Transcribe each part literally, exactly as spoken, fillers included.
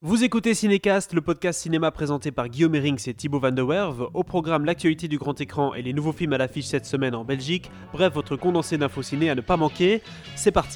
Vous écoutez Cinécast, le podcast cinéma présenté par Guillaume Herings et Thibaut Van der Werve. Au programme, l'actualité du grand écran et les nouveaux films à l'affiche cette semaine en Belgique. Bref, votre condensé d'infos ciné à ne pas manquer. C'est parti.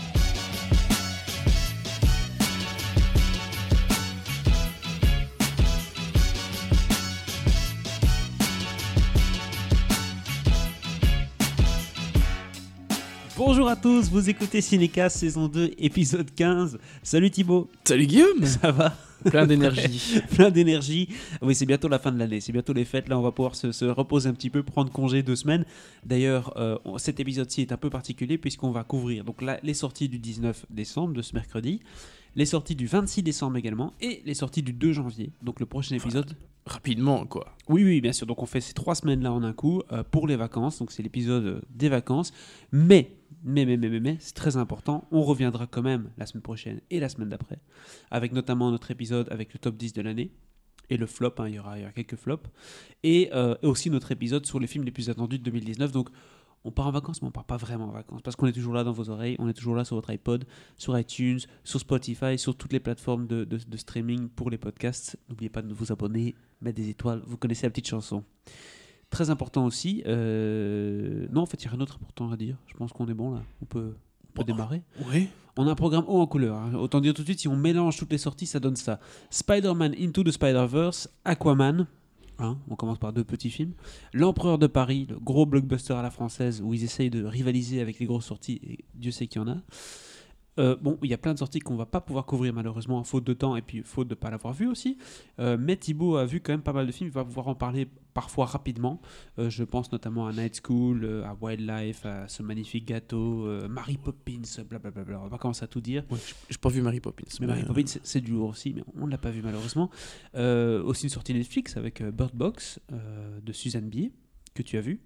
Bonjour à tous, vous écoutez Cinécast saison deux, épisode quinze. Salut Thibaut. Salut Guillaume. Ça va ? Plein d'énergie. Plein d'énergie. Oui, c'est bientôt la fin de l'année, c'est bientôt les fêtes. Là, on va pouvoir se, se reposer un petit peu, prendre congé deux semaines. D'ailleurs, euh, on, cet épisode-ci est un peu particulier puisqu'on va couvrir donc, là, les sorties du dix-neuf décembre de ce mercredi, les sorties du vingt-six décembre également et les sorties du deux janvier. Donc le prochain épisode... Voilà. Rapidement, quoi. Oui, oui, bien sûr. Donc on fait ces trois semaines-là en un coup euh, pour les vacances. Donc c'est l'épisode euh, des vacances. Mais, mais, mais, mais, mais, mais, c'est très important. On reviendra quand même la semaine prochaine et la semaine d'après, avec notamment notre épisode avec le top dix de l'année et le flop. Hein, il y aura, il y aura quelques flops et, euh, et aussi notre épisode sur les films les plus attendus de deux mille dix-neuf. Donc on part en vacances, mais on part pas vraiment en vacances parce qu'on est toujours là dans vos oreilles, on est toujours là sur votre iPod, sur iTunes, sur Spotify, sur toutes les plateformes de, de, de streaming pour les podcasts. N'oubliez pas de vous abonner, mettre des étoiles, vous connaissez la petite chanson. Très important aussi, euh... non en fait il y a rien d'autre important à dire, je pense qu'on est bon là, on peut, on peut Bon, démarrer. Oui. On a un programme haut en couleur, hein. Autant dire tout de suite, si on mélange toutes les sorties, ça donne ça. Spider-Man Into the Spider-Verse, Aquaman. Hein, on commence par deux petits films. L'Empereur de Paris, le gros blockbuster à la française où ils essayent de rivaliser avec les grosses sorties, et Dieu sait qu'il y en a. Euh, bon, il y a plein de sorties qu'on va pas pouvoir couvrir malheureusement, faute de temps et puis faute de ne pas l'avoir vu aussi. Euh, mais Thibaut a vu quand même pas mal de films, il va pouvoir en parler parfois rapidement. Euh, je pense notamment à Night School, euh, à Wildlife, à ce magnifique gâteau, euh, Mary Poppins, blablabla. On va pas commencer à tout dire. Ouais, j'ai pas vu Mary Poppins. Mais Mary Poppins, c'est, c'est du lourd aussi, mais on ne l'a pas vu malheureusement. Euh, aussi une sortie Netflix avec euh, Bird Box euh, de Suzanne Bier, que tu as vu.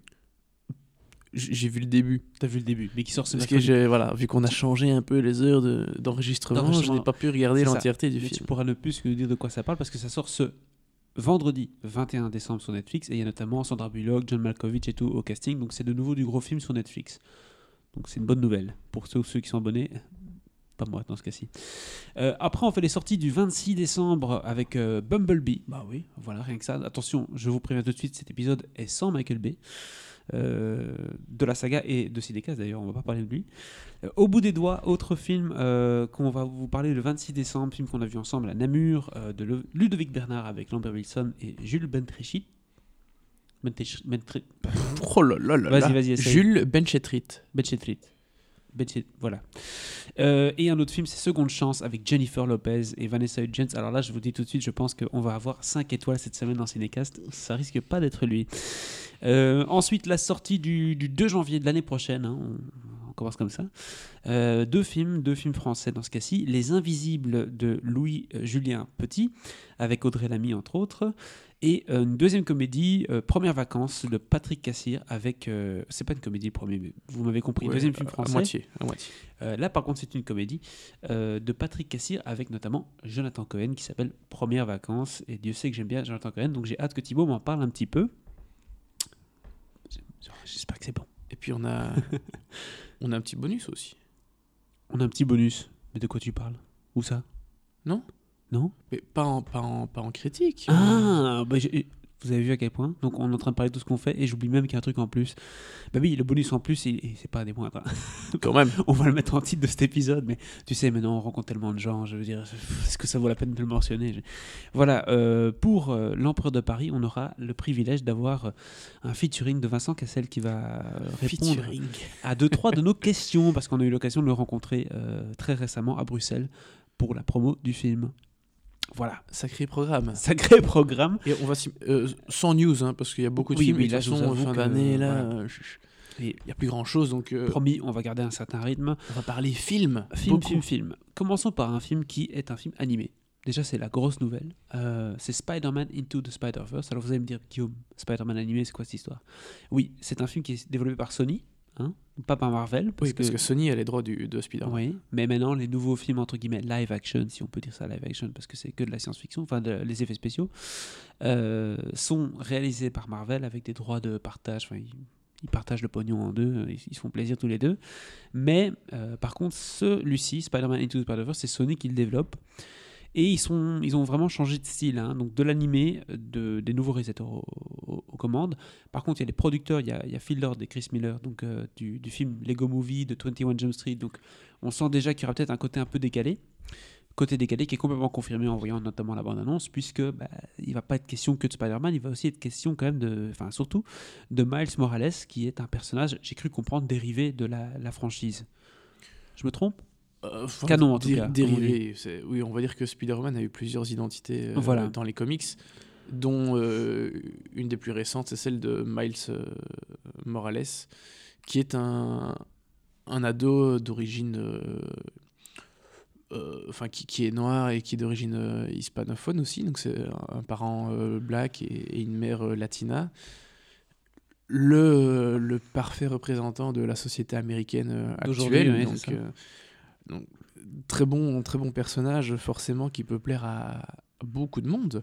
J'ai vu le début. T'as vu le début, mais qui sort ce Parce que mercredi. j'ai, voilà, vu qu'on a changé un peu les heures de, d'enregistrement, D'enregistrement. je n'ai pas pu regarder C'est ça. l'entièreté du Mais film. tu pourras ne plus que nous dire de quoi ça parle parce que ça sort ce vendredi vingt et un décembre sur Netflix et il y a notamment Sandra Bullock, John Malkovich et tout au casting. Donc c'est de nouveau du gros film sur Netflix. Donc c'est une bonne nouvelle pour ceux, ceux qui sont abonnés. Pas moi dans ce cas-ci. Euh, après, on fait les sorties du vingt-six décembre avec euh, Bumblebee. Bah oui, voilà, rien que ça. Attention, je vous préviens tout de suite, cet épisode est sans Michael Bay. Euh, de la saga et de Cinécast d'ailleurs, on va pas parler de lui. Euh, Au bout des doigts, autre film euh, qu'on va vous parler le vingt-six décembre, film qu'on a vu ensemble à Namur, euh, de Le- Ludovic Bernard avec Lambert Wilson et Jules Bentrichy. Bentrichy. Bentrichy. Oh là là là Vas-y, là. vas-y, essaye. Jules Benchetrit. Benchetrit. Benchet- Voilà. Euh, et un autre film, c'est Seconde Chance avec Jennifer Lopez et Vanessa Hudgens. Alors là, je vous dis tout de suite, je pense qu'on va avoir cinq étoiles cette semaine dans Cinécast. Ça risque pas d'être lui. Euh, ensuite, la sortie du, du deux janvier de l'année prochaine. Hein, on, on commence comme ça. Euh, deux films, deux films français dans ce cas-ci. Les Invisibles de Louis-Julien Petit, avec Audrey Lamy entre autres. Et euh, une deuxième comédie, euh, Premières Vacances de Patrick Cassir avec... Euh, c'est pas une comédie le premier, mais vous m'avez compris. Ouais, deuxième film à français. moitié. À moitié. Euh, là, par contre, c'est une comédie euh, de Patrick Cassir avec notamment Jonathan Cohen qui s'appelle Premières Vacances. Et Dieu sait que j'aime bien Jonathan Cohen, donc j'ai hâte que Thibaut m'en parle un petit peu. J'espère que c'est bon. Et puis on a, on a un petit bonus aussi. On a un petit bonus. Mais de quoi tu parles ? Où ça ? Non ? Non ? Mais pas en, pas en, pas en critique. Ah bah, j'ai- Vous avez vu à quel point ? Donc on est en train de parler de tout ce qu'on fait et j'oublie même qu'il y a un truc en plus. Bah oui, le bonus en plus, il- il- c'est pas des moindres. Quand même. On va le mettre en titre de cet épisode, mais tu sais, maintenant on rencontre tellement de gens, je veux dire, est-ce que ça vaut la peine de le mentionner ? Je- Voilà, euh, pour euh, l'Empereur de Paris, on aura le privilège d'avoir euh, un featuring de Vincent Cassel qui va euh, répondre Featuring. à deux, trois de nos questions, parce qu'on a eu l'occasion de le rencontrer euh, très récemment à Bruxelles pour la promo du film. Voilà, Sacré programme. sacré programme. Et on va s'y- euh, sans news, hein, parce qu'il y a beaucoup de Oui, films. oui, et de là, toute je vous façon, avoue fin que, d'année, là, voilà. euh, je- je- Et il n'y a plus grand chose, donc euh, promis, on va garder un certain rythme. on va parler film. Film, beaucoup. film, film. Commençons par un film qui est un film animé. Déjà, c'est la grosse nouvelle. Euh, c'est Spider-Man Into the Spider-Verse. Alors, vous allez me dire, Guillaume, Spider-Man animé, c'est quoi cette histoire ? Oui, c'est un film qui est développé par Sony, hein, pas par Marvel. Oui, parce que Sony a les droits du, de Spider-Man. Oui, mais maintenant, les nouveaux films, entre guillemets, live action, si on peut dire ça live action, parce que c'est que de la science-fiction, enfin, de- les effets spéciaux, euh, sont réalisés par Marvel avec des droits de partage. Enfin, ils, ils partagent le pognon en deux, ils, ils se font plaisir tous les deux. Mais, euh, par contre, celui-ci, Spider-Man Into the Spider-Verse, c'est Sony qui le développe. Et ils, sont, ils ont vraiment changé de style, hein, donc de l'animé, de, des nouveaux réalisateurs aux, aux- aux commandes. Par contre, il y a les producteurs, il y a, il y a Phil Lord et Chris Miller, donc, euh, du, du film Lego Movie, de vingt et un Jump Street. Donc on sent déjà qu'il y aura peut-être un côté un peu décalé. Côté décalé qui est complètement confirmé en voyant notamment la bande-annonce, puisque bah, il ne va pas être question que de Spider-Man, il va aussi être question quand même de, enfin surtout, de Miles Morales, qui est un personnage, j'ai cru comprendre, dérivé de la, la franchise. Je me trompe ? Euh, enfin, Canon, en tout dé- cas, comme on Dérivé. c'est- Oui, on va dire que Spider-Man a eu plusieurs identités euh, Voilà. dans les comics, dont euh, une des plus récentes, c'est celle de Miles euh, Morales, qui est un, un ado d'origine. euh, euh, Enfin, qui, qui est noir et qui est d'origine euh, hispanophone aussi, donc c'est un, un parent euh, black et, et une mère euh, latina. Le, le parfait représentant de la société américaine euh, D'aujourd'hui, actuelle. ouais, c'est donc, ça. euh, donc, très bon, très bon personnage, forcément, qui peut plaire à beaucoup de monde.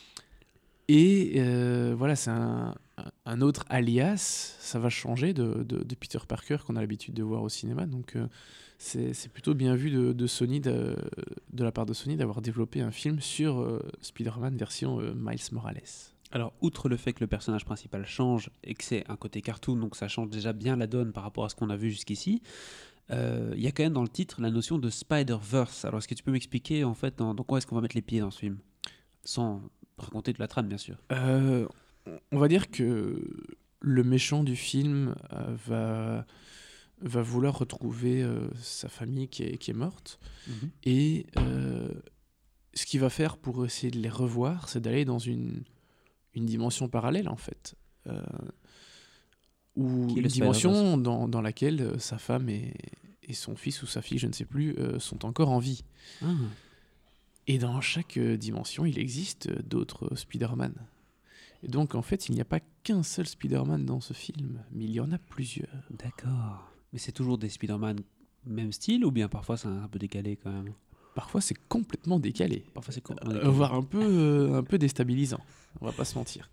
Et euh, voilà, c'est un, un autre alias, ça va changer de, de, de Peter Parker qu'on a l'habitude de voir au cinéma. Donc euh, c'est c'est plutôt bien vu de, de Sony, de, de la part de Sony, d'avoir développé un film sur euh, Spider-Man version euh, Miles Morales. Alors, outre le fait que le personnage principal change et que c'est un côté cartoon, donc ça change déjà bien la donne par rapport à ce qu'on a vu jusqu'ici, euh, il y a quand même dans le titre la notion de Spider-Verse. Alors, est-ce que tu peux m'expliquer en fait dans, dans quoi est-ce qu'on va mettre les pieds dans ce film ? Sans raconter toute la trame, bien sûr. Euh, on va dire que le méchant du film euh, va, va vouloir retrouver euh, sa famille qui est, qui est morte. Mhm. Et euh, ce qu'il va faire pour essayer de les revoir, c'est d'aller dans une, une dimension parallèle, en fait. Euh, ou Qui est une le dimension dans, dans laquelle euh, sa femme et, et son fils ou sa fille, je ne sais plus, euh, sont encore en vie. Ah. Et dans chaque euh, dimension, il existe euh, d'autres euh, Spider-Man. Et donc, en fait, il n'y a pas qu'un seul Spider-Man dans ce film, mais il y en a plusieurs. D'accord. Mais c'est toujours des Spider-Man même style ou bien parfois c'est un peu décalé quand même ? Parfois, c'est complètement décalé, Parfois c'est complètement euh, décalé. voire un peu, euh, un peu déstabilisant. On va pas se mentir.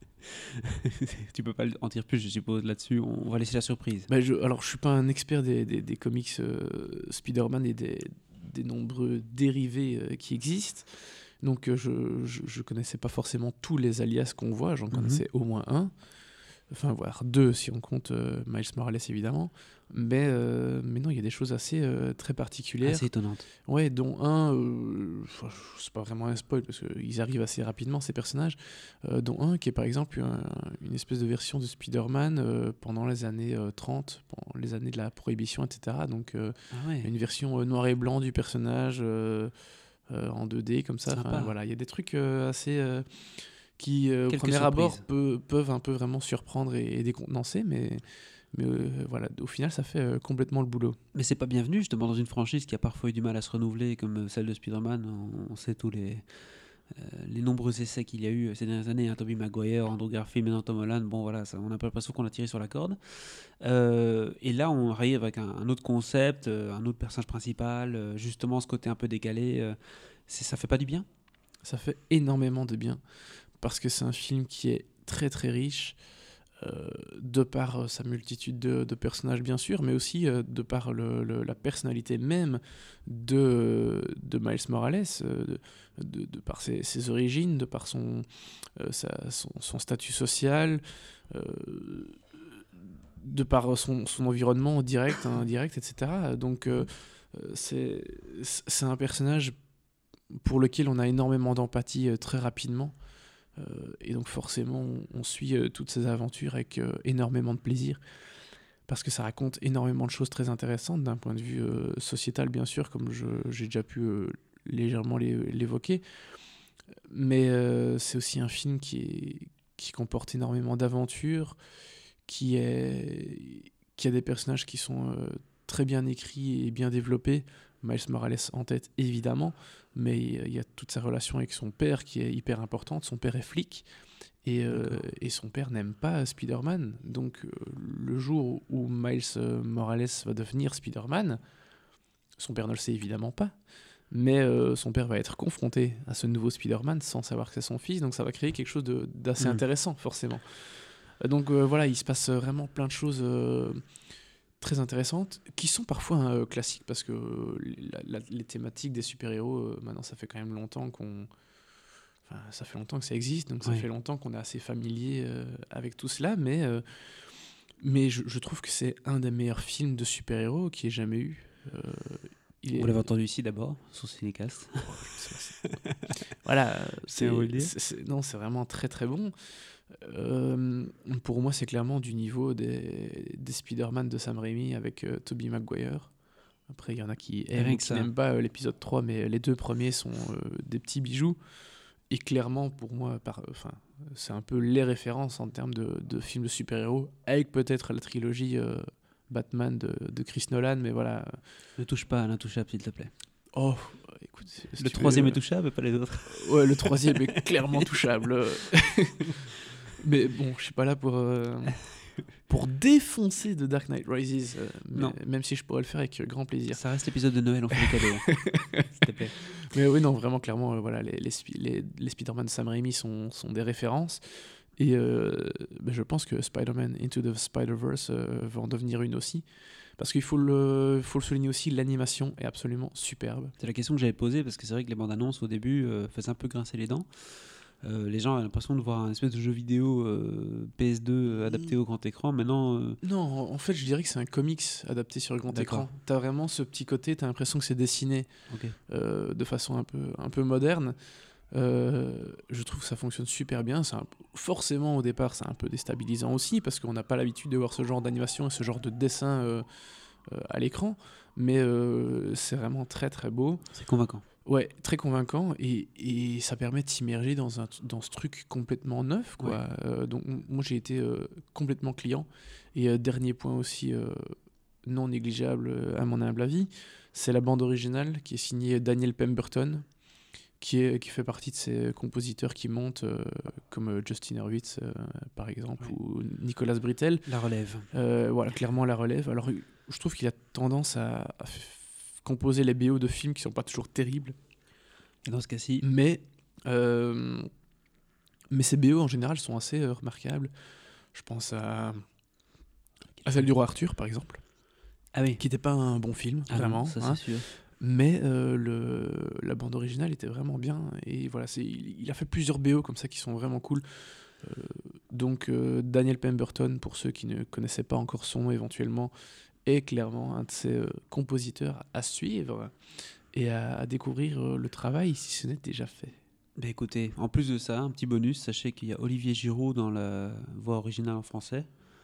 Tu peux pas en dire plus, je suppose, là-dessus. On va laisser la surprise. Bah, je, alors, je suis pas un expert des, des, des comics euh, Spider-Man et des, des nombreux dérivés euh, qui existent. Donc, euh, je, je, je connaissais pas forcément tous les alias qu'on voit. J'en Mhm. connaissais au moins un. Enfin, voire deux si on compte euh, Miles Morales, évidemment. Mais, euh, mais non, il y a des choses assez euh, très particulières. Assez étonnante. Ouais, dont un, euh, enfin, c'est pas vraiment un spoil parce qu'ils arrivent assez rapidement ces personnages, euh, dont un qui est par exemple un- une espèce de version de Spider-Man euh, pendant les années euh, trente, pendant les années de la prohibition, et cetera. Donc euh, Ah ouais. une version euh, noir et blanc du personnage euh, euh, en deux D comme ça. Enfin, Sympa. voilà, il y a des trucs euh, assez euh, qui, euh, au Quelques premier abord, surprises. peu- peuvent un peu vraiment surprendre et, et décontenancer, mais, mais euh, voilà, au final, ça fait euh, complètement le boulot. Mais c'est pas bienvenu, justement, dans une franchise qui a parfois eu du mal à se renouveler, comme celle de Spider-Man. On, on sait tous les, euh, les nombreux essais qu'il y a eu ces dernières années. Hein, Tobey Maguire, Andrew Garfield, maintenant Tom Holland. Bon, voilà, ça, on a un peu l'impression qu'on a tiré sur la corde. Euh, et là, on arrive avec un, un autre concept, euh, un autre personnage principal, euh, justement, ce côté un peu décalé. Euh, c'est- ça fait pas du bien ? Ça fait énormément de bien parce que c'est un film qui est très très riche euh, de par euh, sa multitude de, de personnages bien sûr, mais aussi euh, de par le, le- la personnalité même de, de Miles Morales, euh, de, de- de par ses, ses origines, de par son, euh, sa- son, son statut social, euh, de par son, son environnement direct, indirect, et cetera. Donc euh, euh, c'est c'est un personnage pour lequel on a énormément d'empathie euh, très rapidement. Euh, et donc forcément, on, on suit euh, toutes ces aventures avec euh, énormément de plaisir. Parce que ça raconte énormément de choses très intéressantes d'un point de vue euh, sociétal, bien sûr, comme je- j'ai déjà pu euh, légèrement l'é- l'évoquer. Mais euh, c'est aussi un film qui, est, qui comporte énormément d'aventures, qui, est, qui a des personnages qui sont euh, très bien écrits et bien développés. Miles Morales en tête, évidemment, mais il y a toute sa relation avec son père qui est hyper importante. Son père est flic et, euh, et son père n'aime pas Spider-Man. Donc, euh, le jour où Miles euh, Morales va devenir Spider-Man, son père ne le sait évidemment pas, mais euh, son père va être confronté à ce nouveau Spider-Man sans savoir que c'est son fils. Donc, ça va créer quelque chose de- d'assez Mhm. intéressant, forcément. Euh, Donc, euh, voilà, il se passe vraiment plein de choses. euh, très intéressantes, qui sont parfois euh, classiques, parce que euh, la- la- les thématiques des super-héros, euh, maintenant, ça fait quand même longtemps qu'on... Enfin, ça fait longtemps que ça existe, donc ça Oui. fait longtemps qu'on est assez familier euh, avec tout cela, mais, euh, mais je, je trouve que c'est un des meilleurs films de super-héros qui ait jamais eu. Euh, il Vous est... l'avez entendu ici d'abord, sur Cinécast. Oh, c'est- c'est- voilà, euh, C'est à vous le dire. c'est- c'est- non, c'est vraiment très très bon. Euh, pour moi, c'est clairement du niveau des, des Spider-Man de Sam Raimi avec euh, Tobey Maguire. Après, il y en a qui aiment Rien ou que qui ça. n'aiment pas euh, l'épisode trois, mais les deux premiers sont euh, des petits bijoux. Et clairement, pour moi, par, enfin, c'est un peu les références en termes de, de films de super-héros, avec peut-être la trilogie euh, Batman de, de Chris Nolan, mais voilà. Ne touche pas à l'intouchable, s'il te plaît. Oh, écoute, si Le tu troisième veux, est touchable, mais pas les autres. ouais, le troisième est clairement touchable. Mais bon, je suis pas là pour, euh, pour défoncer The Dark Knight Rises, euh, mais- Non. même si je pourrais le faire avec grand plaisir. Ça reste l'épisode de Noël, on fait des cadeaux. hein. S'il te plaît. Mais oui, non, vraiment, clairement, euh, voilà, les, les, Spi- les, les Spider-Man de Sam Raimi sont, sont des références. Et euh, ben, je pense que Spider-Man Into the Spider-Verse euh, va en devenir une aussi. Parce qu'il faut le, faut le souligner aussi, l'animation est absolument superbe. C'est la question que j'avais posée, parce que c'est vrai que les bandes annonces au début euh, faisaient un peu grincer les dents. Euh, les gens avaient l'impression de voir un espèce de jeu vidéo euh, P S deux euh, adapté au grand écran. Maintenant, euh, Non, en en fait, je dirais que c'est un comics adapté sur le grand D'accord. écran. T'as vraiment ce petit côté, t'as l'impression que c'est dessiné ok. euh, de façon un peu, un peu moderne. Euh, je trouve que ça fonctionne super bien. C'est un- forcément, au départ, c'est un peu déstabilisant aussi, parce qu'on n'a pas l'habitude de voir ce genre d'animation et ce genre de dessin euh, euh, à l'écran. Mais euh, c'est vraiment très très beau. C'est convaincant. Ouais, très convaincant, et, et ça permet de s'immerger dans, un, dans ce truc complètement neuf, quoi. Euh, donc m- moi j'ai été euh, complètement client. Et euh, dernier point aussi euh, non négligeable euh, à mon humble avis, c'est la bande originale qui est signée Daniel Pemberton, qui, est, qui fait partie de ces compositeurs qui montent, euh, comme euh, Justin Hurwitz euh, par exemple, Ouais. ou Nicolas Britell. La relève. Euh, voilà, clairement la relève. Alors je trouve qu'il a tendance à, à f- composer les B O de films qui sont pas toujours terribles. Et dans ce cas-ci, Mais, euh, mais ces B O en général sont assez euh, remarquables. Je pense à, à celle du roi Arthur, par exemple, ah oui, qui n'était pas un bon film, Ah non, vraiment. ça hein. c'est sûr. Mais euh, le, la bande originale était vraiment bien. Et voilà, c'est, il, il a fait plusieurs B O comme ça qui sont vraiment cool. Euh, donc euh, Daniel Pemberton, pour ceux qui ne connaissaient pas encore son nom éventuellement, est clairement un de ces euh, compositeurs à suivre et à, à découvrir euh, le travail si ce n'est déjà fait. Bah écoutez, en plus de ça, un petit bonus, sachez qu'il y a Olivier Giroud dans la voix originale en français.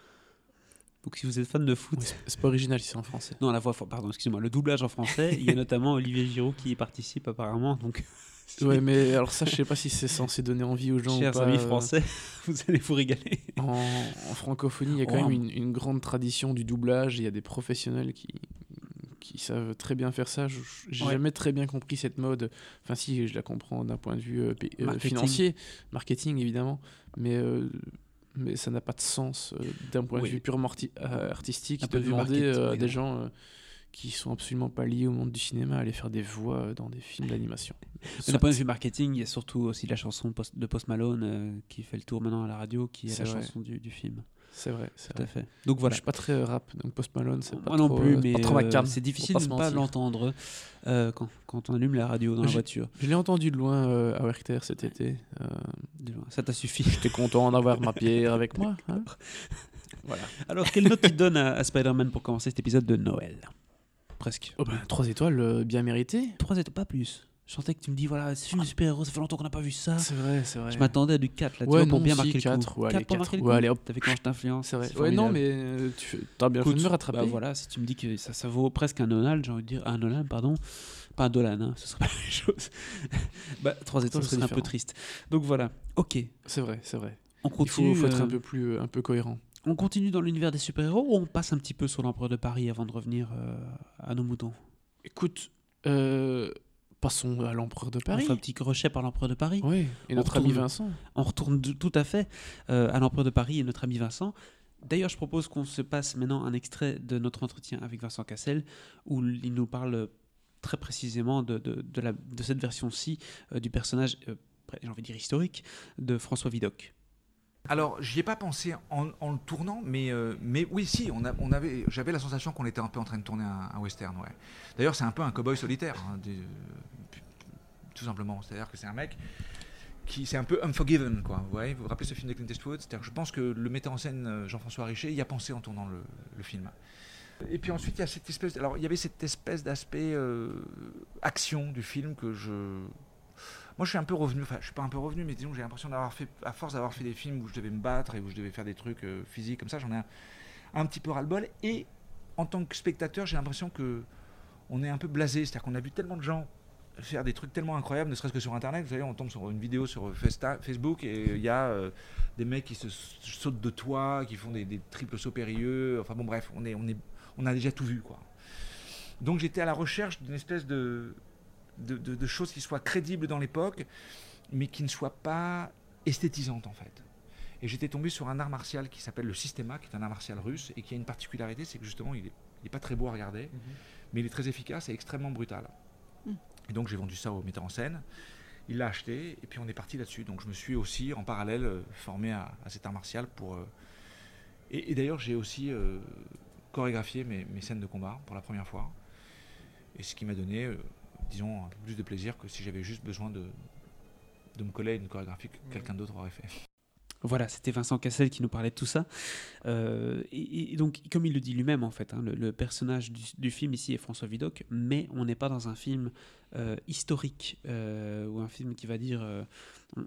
Donc si vous êtes fan de foot, Oui, c'est- c'est pas original si c'est en français. non la voix, pardon, excusez-moi, le doublage en français, il y a notamment Olivier Giroud qui y participe apparemment. Donc, Ouais, mais alors ça, je sais pas si c'est censé donner envie aux gens ou chers pas. amis euh, français, vous allez vous régaler. En, en francophonie, il y a quand Oh. même une, une grande tradition du doublage. Il y a des professionnels qui, qui savent très bien faire ça. Je- J'ai Ouais. jamais très bien compris cette mode. Enfin, si, je la comprends d'un point de vue euh, pa- euh, Marketing. financier, marketing évidemment, mais, euh, mais ça n'a pas de sens euh, d'un point Oui. de vue purement arti- euh, artistique D'un de point de vue demander marketing, euh, à oui, des non. gens euh, qui sont absolument pas liés au monde du cinéma à aller faire des voix euh, dans des films d'animation. Mais d'un point de vue marketing, il y a surtout aussi la chanson Post- de Post Malone euh, qui fait le tour maintenant à la radio, qui est, C'est la vrai. chanson du, du film. C'est vrai, c'est Tout à vrai. fait. Donc voilà. Je suis pas très euh, rap, donc Post Malone, c'est pas Moi non trop, plus, euh, mais pas trop ma euh, came, c'est pour difficile pas de se ne pas mentir. l'entendre euh, quand, quand on allume la radio dans la J'ai- voiture. Je l'ai entendu de loin euh, à Werchter cet été. Euh, Ça t'a suffi. J'étais content d'avoir ma pierre avec moi. hein. Voilà. Alors, quelle note tu donnes à, à Spider-Man pour commencer cet épisode de Noël? Presque. Oh ben, trois étoiles, euh, bien méritées. Trois étoiles, pas plus. Je sentais que tu me dis, voilà, c'est film de super-héros, ça fait longtemps qu'on n'a pas vu ça. C'est vrai, c'est vrai. Je m'attendais à du quatre là, tu Ouais, vois, pour non, bien si, marquer le quatre, coup. ouais, allez, quatre pour quatre. marquer le Ouais, coup. allez, hop. T'as vu comment je t'influence? C'est vrai. C'est Ouais, non, formidable. mais euh, tu fais- t'as bien fait Écoute, de me rattraper. bah voilà, si tu me dis que ça, ça vaut presque un Nolan, j'ai envie de dire un Nolan, pardon, pas un Dolan, hein, ce serait pas la même chose. Bah, trois étoiles, Ça ce serait serait un peu différent. triste. Donc voilà, ok, C'est vrai, c'est vrai. on Il faut, continue. faut être euh, un peu plus, euh, un peu cohérent. On continue dans l'univers des super-héros ou on passe un petit peu sur l'Empereur de Paris avant de revenir euh, à nos moutons? Écoute, euh, passons à l'Empereur de On Paris. fait un petit crochet par l'Empereur de Paris. Oui, et On notre ami retourne. Vincent. On retourne de- tout à fait euh, à l'Empereur de Paris et notre ami Vincent. D'ailleurs, je propose qu'on se passe maintenant un extrait de notre entretien avec Vincent Cassel, où il nous parle très précisément de, de, de, la, de cette version-ci euh, du personnage, euh, j'ai envie de dire historique, de François Vidocq. Alors, j'y ai pas pensé en, en le tournant, mais, euh, mais oui, si, on a, on avait, j'avais la sensation qu'on était un peu en train de tourner un, un western, ouais. D'ailleurs, c'est un peu un cow-boy solitaire, hein, des, tout simplement. C'est-à-dire que c'est un mec qui, c'est un peu Unforgiven, quoi. Vous voyez, vous vous rappelez ce film de Clint Eastwood? C'est-à-dire que je pense que le metteur en scène Jean-François Richer y a pensé en tournant le, le film. Et puis ensuite, il y a cette espèce, alors il y avait cette espèce d'aspect euh, action du film que je moi, je suis un peu revenu, enfin, je suis pas un peu revenu, mais disons que j'ai l'impression d'avoir fait, à force d'avoir fait des films où je devais me battre et où je devais faire des trucs euh, physiques comme ça, j'en ai un, un petit peu ras-le-bol. Et en tant que spectateur, j'ai l'impression que on est un peu blasé, c'est-à-dire qu'on a vu tellement de gens faire des trucs tellement incroyables, ne serait-ce que sur Internet. Vous savez, on tombe sur une vidéo sur Festa, Facebook et il y a euh, des mecs qui se sautent de toit, qui font des, des triples sauts périlleux. Enfin bon, bref, on est, on est, on a déjà tout vu, quoi. Donc j'étais à la recherche d'une espèce de De, de, de choses qui soient crédibles dans l'époque, mais qui ne soient pas esthétisantes en fait. Et j'étais tombé sur un art martial qui s'appelle le Systema, qui est un art martial russe, et qui a une particularité, c'est que justement, il n'est pas très beau à regarder, mm-hmm. mais il est très efficace et extrêmement brutal. Mm. Et donc j'ai vendu ça au metteur en scène, il l'a acheté, et puis on est parti là-dessus. Donc je me suis aussi, en parallèle, euh, formé à, à cet art martial pour... Euh, et, et d'ailleurs, j'ai aussi euh, chorégraphié mes, mes scènes de combat pour la première fois, et ce qui m'a donné... Euh, disons, un peu plus de plaisir que si j'avais juste besoin de, de me coller à une chorégraphie que quelqu'un d'autre aurait fait. Voilà, c'était Vincent Cassel qui nous parlait de tout ça. Euh, et, et donc, comme il le dit lui-même, en fait, hein, le, le personnage du, du film ici est François Vidocq, mais on n'est pas dans un film euh, historique euh, ou un film qui va dire... Euh, on,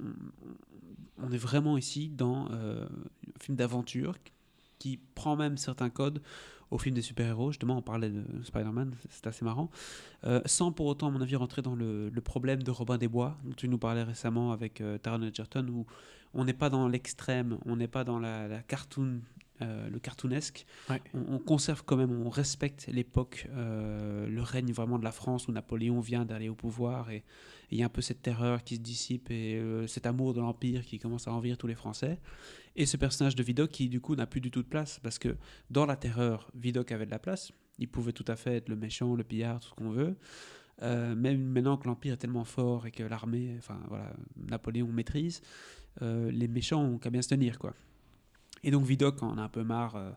on est vraiment ici dans euh, un film d'aventure qui prend même certains codes au film des super-héros. Justement, on parlait de Spider-Man, c'est assez marrant. Euh, sans pour autant, à mon avis, rentrer dans le, le problème de Robin des Bois, dont tu nous parlais récemment avec euh, Taron Egerton, où on n'est pas dans l'extrême, on n'est pas dans la, la cartoon, euh, le cartoonesque. Ouais. On, on conserve quand même, on respecte l'époque, euh, le règne vraiment de la France où Napoléon vient d'aller au pouvoir et il y a un peu cette terreur qui se dissipe et euh, cet amour de l'Empire qui commence à envahir tous les Français. Et ce personnage de Vidocq qui, du coup, n'a plus du tout de place parce que dans la terreur, Vidocq avait de la place. Il pouvait tout à fait être le méchant, le pillard, tout ce qu'on veut. Euh, même maintenant que l'Empire est tellement fort et que l'armée, enfin voilà, Napoléon maîtrise, euh, les méchants ont qu'à bien se tenir, quoi. Et donc Vidocq en a un peu marre. Euh,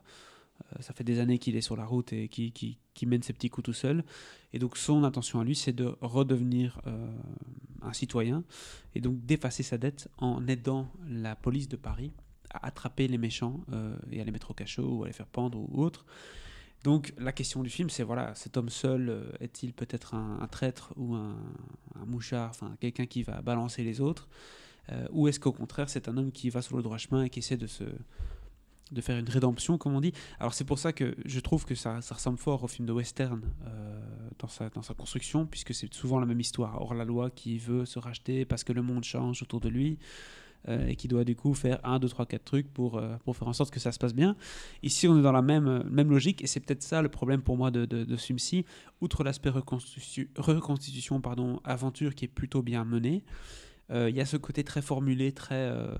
ça fait des années qu'il est sur la route et qu'il qui, qui mène ses petits coups tout seul. Et donc son intention à lui, c'est de redevenir euh, un citoyen et donc d'effacer sa dette en aidant la police de Paris à attraper les méchants euh, et à les mettre au cachot ou à les faire pendre ou autre. Donc la question du film, c'est voilà, cet homme seul euh, est-il peut-être un, un traître ou un, un mouchard, enfin quelqu'un qui va balancer les autres, euh, ou est-ce qu'au contraire c'est un homme qui va sur le droit chemin et qui essaie de se de faire une rédemption, comme on dit. Alors c'est pour ça que je trouve que ça, ça ressemble fort au film de western euh, dans, sa, dans sa construction, puisque c'est souvent la même histoire. Hors la loi qui veut se racheter parce que le monde change autour de lui. Euh, et qui doit du coup faire un, deux, trois, quatre trucs pour, euh, pour faire en sorte que ça se passe bien. Ici, on est dans la même, même logique, et c'est peut-être ça le problème pour moi de, de, de ce film-ci. Outre l'aspect reconstitu- reconstitution, pardon, aventure qui est plutôt bien menée, il euh, y a ce côté très formulé, très euh,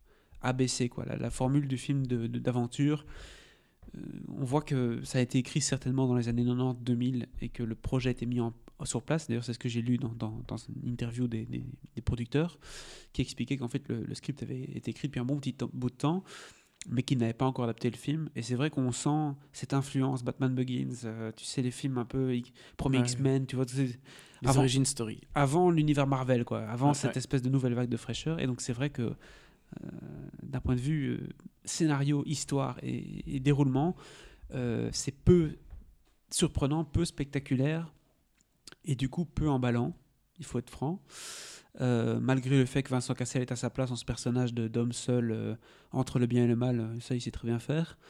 A B C, quoi. La, la formule du film de, de, d'aventure. Euh, on voit que ça a été écrit certainement dans les années quatre-vingt-dix deux mille, et que le projet a été mis en sur place. D'ailleurs, c'est ce que j'ai lu dans, dans, dans une interview des, des, des producteurs qui expliquait qu'en fait le, le script avait été écrit depuis un bon petit temps, bout de temps, mais qu'ils n'avaient pas encore adapté le film. Et c'est vrai qu'on sent cette influence Batman Begins, euh, tu sais, les films un peu I- premier ouais, X-Men, tu vois, les avant, origin story, avant l'univers Marvel, quoi, avant ouais, cette ouais. espèce de nouvelle vague de fraîcheur. Et donc c'est vrai que euh, d'un point de vue euh, scénario, histoire et, et déroulement, euh, c'est peu surprenant, peu spectaculaire. Et du coup, peu emballant, il faut être franc. Euh, malgré le fait que Vincent Cassel est à sa place en ce personnage de, d'homme seul euh, entre le bien et le mal, ça il sait très bien faire.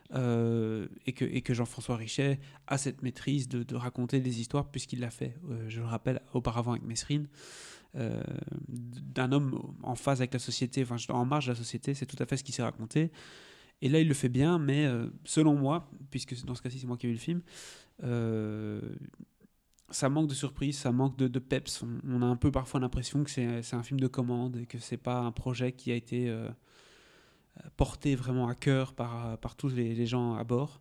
Euh, et, que, et que Jean-François Richet a cette maîtrise de, de raconter des histoires puisqu'il l'a fait, euh, je le rappelle, auparavant avec Mesrine, euh, d'un homme en phase avec la société, enfin en marge de la société, c'est tout à fait ce qu'il s'est raconté. Et là, il le fait bien, mais euh, selon moi, puisque dans ce cas-ci, c'est moi qui ai vu le film, euh, ça manque de surprise, ça manque de, de peps. On, on a un peu parfois l'impression que c'est, c'est un film de commande et que c'est pas un projet qui a été euh, porté vraiment à cœur par, par tous les, les gens à bord.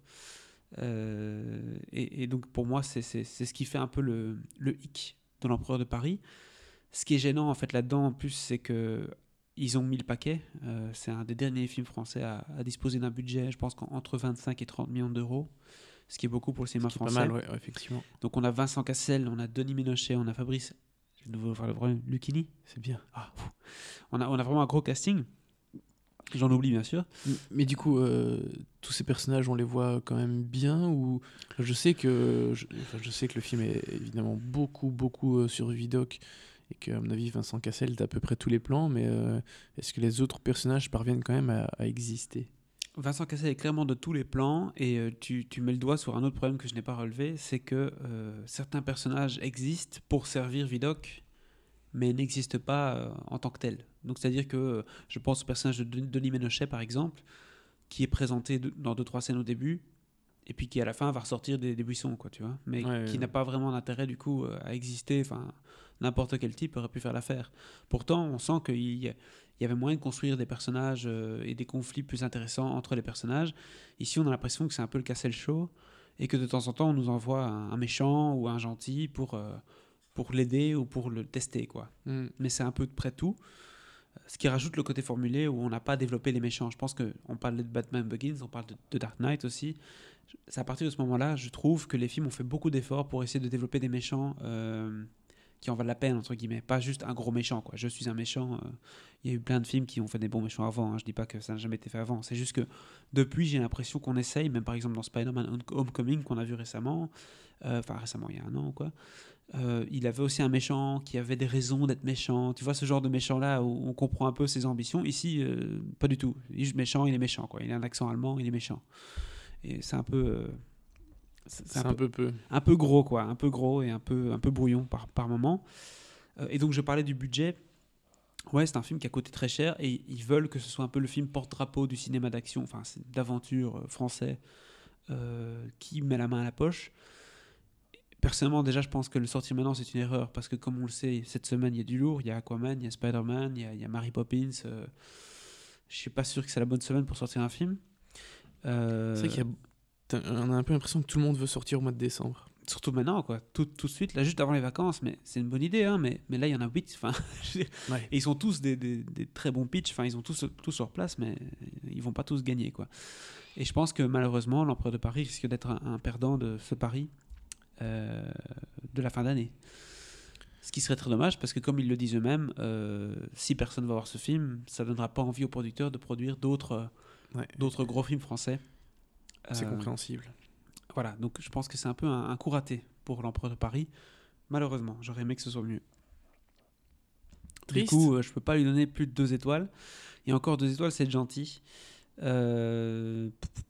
Euh, et, et donc pour moi, c'est, c'est, c'est ce qui fait un peu le, le hic de l'Empereur de Paris. Ce qui est gênant en fait là-dedans, en plus, c'est que ils ont mis le paquet. Euh, c'est un des derniers films français à, à disposer d'un budget, je pense qu'entre vingt-cinq et trente millions d'euros, ce qui est beaucoup pour le cinéma Ce qui est français. pas mal, ouais, ouais, effectivement. Donc on a Vincent Cassel, on a Denis Ménochet, on a Fabrice, je vais de nouveau faire le problème, Lucchini. C'est bien. Ah, pff. on, a, on a vraiment un gros casting. J'en oublie bien sûr. M- Mais du coup, euh, tous ces personnages, on les voit quand même bien ou je sais que je, enfin, je sais que le film est évidemment beaucoup beaucoup euh, sur Vidoc et qu'à mon avis Vincent Cassel est à peu près tous les plans, mais euh, est-ce que les autres personnages parviennent quand même à, à exister? Vincent Cassel est clairement de tous les plans et euh, tu, tu mets le doigt sur un autre problème que je n'ai pas relevé, c'est que euh, certains personnages existent pour servir Vidocq, mais n'existent pas euh, en tant que tels. Donc c'est-à-dire que euh, je pense au personnage de Denis Denis Ménochet par exemple, qui est présenté de- dans deux trois scènes au début et puis qui à la fin va ressortir des, des buissons, quoi, tu vois, mais Ouais, qui ouais. n'a pas vraiment d'intérêt du coup euh, à exister. Enfin, n'importe quel type aurait pu faire l'affaire. Pourtant, on sent qu'il y, a- il y avait moyen de construire des personnages euh, et des conflits plus intéressants entre les personnages. Ici, on a l'impression que c'est un peu le Cassel Show et que de temps en temps, on nous envoie un, un méchant ou un gentil pour, euh, pour l'aider ou pour le tester, quoi. Mm. Mais c'est un peu de près tout. Ce qui rajoute le côté formulé où on n'a pas développé les méchants. Je pense qu'on parle de Batman Begins, on parle de, de Dark Knight aussi. C'est à partir de ce moment-là, je trouve que les films ont fait beaucoup d'efforts pour essayer de développer des méchants euh, qui en valent la peine, entre guillemets. Pas juste un gros méchant, quoi. Je suis un méchant. euh, Il y a eu plein de films qui ont fait des bons méchants avant. Hein. Je dis pas que ça n'a jamais été fait avant. C'est juste que depuis, j'ai l'impression qu'on essaye, même par exemple dans Spider-Man Homecoming qu'on a vu récemment, euh, enfin récemment, il y a un an ou quoi, euh, il avait aussi un méchant qui avait des raisons d'être méchant. Tu vois, ce genre de méchant-là où on comprend un peu ses ambitions. Ici, euh, pas du tout. Il est juste méchant, il est méchant, quoi. Il a un accent allemand, il est méchant. Et c'est un peu... euh, c'est C'est un peu peu. un peu gros, quoi, un peu gros et un peu, un peu brouillon par, par moment. Euh, et donc je parlais du budget. Ouais, c'est un film qui a coûté très cher et ils veulent que ce soit un peu le film porte-drapeau du cinéma d'action, enfin c'est d'aventure euh, français euh, qui met la main à la poche. Personnellement, déjà, je pense que le sortir maintenant, c'est une erreur parce que comme on le sait, cette semaine, il y a du lourd, il y a Aquaman, il y a Spider-Man, il y a, il y a Mary Poppins. Euh, je suis pas sûr que c'est la bonne semaine pour sortir un film. Euh, C'est vrai qu'il y a... T'as- on a un peu l'impression que tout le monde veut sortir au mois de décembre. Surtout maintenant, quoi. Tout, tout de suite, là, juste avant les vacances. Mais c'est une bonne idée, hein. Mais, mais là, il y en a huit. Enfin, je veux dire, Ouais. et ils sont tous des, des, des très bons pitchs. Enfin, ils ont tous, tous leur place, mais ils vont pas tous gagner, quoi. Et je pense que malheureusement, l'Empereur de Paris risque d'être un, un perdant de ce pari euh, de la fin d'année. Ce qui serait très dommage parce que, comme ils le disent eux-mêmes, euh, si personne va voir ce film, ça donnera pas envie aux producteurs de produire d'autres, Ouais. d'autres gros films français. C'est Euh, compréhensible. Voilà, donc je pense que c'est un peu un, un coup raté pour l'Empereur de Paris. Malheureusement, j'aurais aimé que ce soit mieux. Triste. Du coup, euh, je peux pas lui donner plus de deux étoiles. Et encore deux étoiles, c'est gentil. Euh...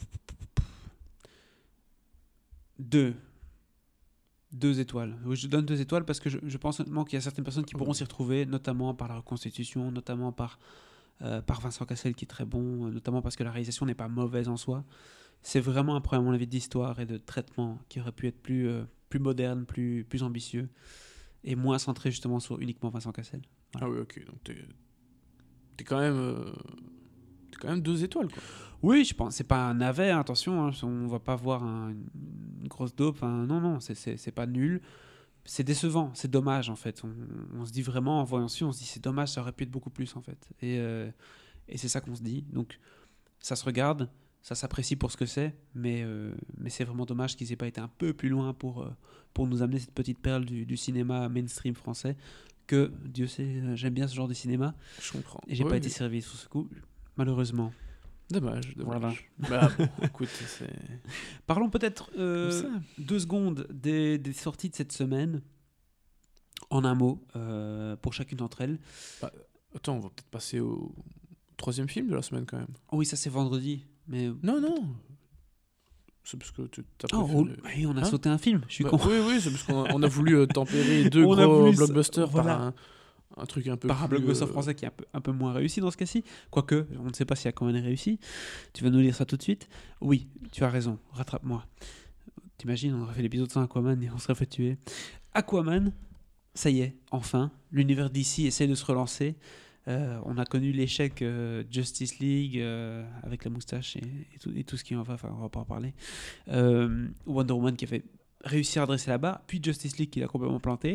Deux. Deux étoiles. Oui, je donne deux étoiles parce que je, je pense honnêtement qu'il y a certaines personnes qui pourront s'y retrouver, notamment par la reconstitution, notamment par, euh, par Vincent Cassel qui est très bon, euh, notamment parce que la réalisation n'est pas mauvaise en soi. C'est vraiment un problème, à mon avis, d'histoire et de traitement qui aurait pu être plus, euh, plus moderne, plus, plus ambitieux et moins centré justement sur uniquement Vincent Cassel. Voilà. Ah oui, ok. Donc t'es, t'es quand même, euh, t'es quand même deux étoiles, quoi. Oui, je pense. C'est pas un navet, hein, attention. Hein, on va pas voir un- une grosse dope. Hein, non, non, c'est, c'est, c'est pas nul. C'est décevant, c'est dommage en fait. On, on se dit vraiment en voyant ça, on se dit c'est dommage, ça aurait pu être beaucoup plus en fait. Et, euh, et c'est ça qu'on se dit. Donc ça se regarde, ça s'apprécie pour ce que c'est, mais, euh, mais c'est vraiment dommage qu'ils aient pas été un peu plus loin pour, euh, pour nous amener cette petite perle du, du cinéma mainstream français. Que Dieu sait, euh, j'aime bien ce genre de cinéma Je comprends. et j'ai Ouais, pas été mais- servi sur ce coup, malheureusement. Dommage, dommage. Voilà. Bah bon, écoute, c'est Parlons peut-être euh, comme ça. deux secondes des, des sorties de cette semaine. En un mot, euh, pour chacune d'entre elles. Attends, on va peut-être passer au troisième film de la semaine quand même. Oh oui, ça c'est vendredi. Mais... Non, non. C'est parce que tu as Oh, préféré... oh, oui, on a Hein sauté un film. Je suis Bah, con. oui, oui, c'est parce qu'on a, on a voulu euh, tempérer deux On a gros voulu ça- blockbusters voilà. par un, un truc un peu Par un plus, blockbuster euh, français qui est un peu, un peu moins réussi dans ce cas-ci. Quoique, on ne sait pas s'il y a quand même réussi. Tu vas nous lire ça tout de suite. Oui, tu as raison. Rattrape-moi. T'imagines, on aurait fait l'épisode sans Aquaman et on serait fait tuer. Aquaman, ça y est, enfin. L'univers D C essaie de se relancer. Euh, on a connu l'échec euh, Justice League euh, avec la moustache et, et, tout, et tout ce qui en va, enfin on va pas en parler. Euh, Wonder Woman qui avait réussi à redresser la barre, puis Justice League qui l'a complètement planté.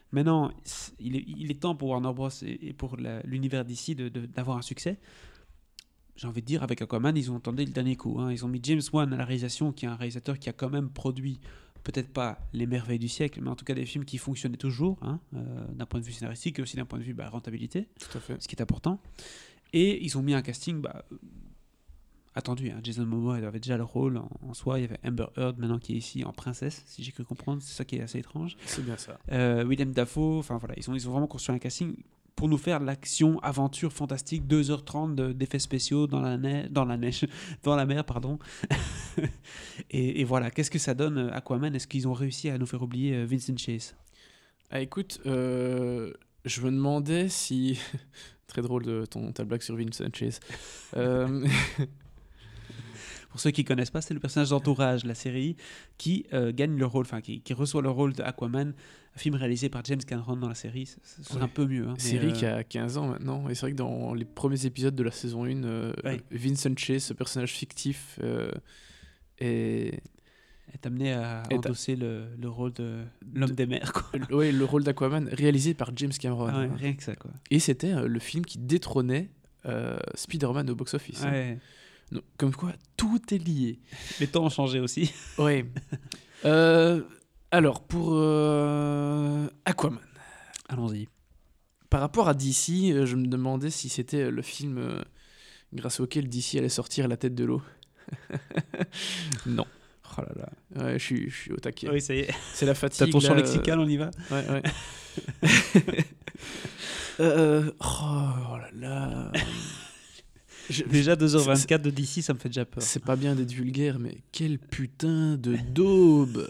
Maintenant, il est, il est temps pour Warner Bros. Et, et pour la, l'univers d'ici de, de, d'avoir un succès. J'ai envie de dire, avec Aquaman, ils ont tenté le dernier coup. Hein. Ils ont mis James Wan à la réalisation, qui est un réalisateur qui a quand même produit, peut-être pas les merveilles du siècle, mais en tout cas des films qui fonctionnaient toujours, hein, euh, d'un point de vue scénaristique et aussi d'un point de vue bah, rentabilité, Tout à fait. ce qui est important. Et ils ont mis un casting bah, attendu. Hein. Jason Momoa il avait déjà le rôle en, en soi. Il y avait Amber Heard maintenant qui est ici en princesse, si j'ai cru comprendre. C'est ça qui est assez étrange. C'est bien ça. Euh, Willem Dafoe, enfin voilà, ils ont, ils ont vraiment construit un casting pour nous faire l'action, aventure fantastique, deux heures trente de, d'effets spéciaux dans la neige, dans la neige, dans la mer, pardon. et, et voilà, qu'est-ce que ça donne Aquaman? Est-ce qu'ils ont réussi à nous faire oublier Vincent Chase? Ah, écoute, euh, je me demandais si... Très drôle de ton, ta blague sur Vincent Chase. euh... Pour ceux qui ne connaissent pas, c'est le personnage d'Entourage, la série, qui euh, gagne le rôle, enfin qui, qui reçoit le rôle d'Aquaman, un film réalisé par James Cameron dans la série. C'est, c'est Ouais. un peu mieux. Hein, Série mais, euh... qui a quinze ans maintenant. Et c'est vrai que dans les premiers épisodes de la saison un, euh, ouais. Vincent Chase, ce personnage fictif, euh, est... est amené à est endosser le, le rôle de l'homme de... des mers. Quoi. Ouais, le rôle d'Aquaman réalisé par James Cameron. Ah ouais, hein. rien que ça. Quoi. Et c'était euh, le film qui détrônait euh, Spider-Man au box-office. hein. Ouais. Donc, comme quoi, tout est lié. Les temps ont changé aussi. Ouais. euh, alors, pour euh, Aquaman. Allons-y. Par rapport à D C, euh, je me demandais si c'était le film euh, grâce auquel D C allait sortir la tête de l'eau. Non. Oh là là. Ouais, je suis, je suis au taquet. Oui, ça y est. C'est la fatigue. T'as ton champ là, lexical, on y va. euh, Ouais, ouais. euh, oh, oh là là. Je- Déjà deux heures c'est- vingt-quatre de D C, ça me fait déjà peur. C'est pas bien d'être vulgaire, mais quel putain de daube.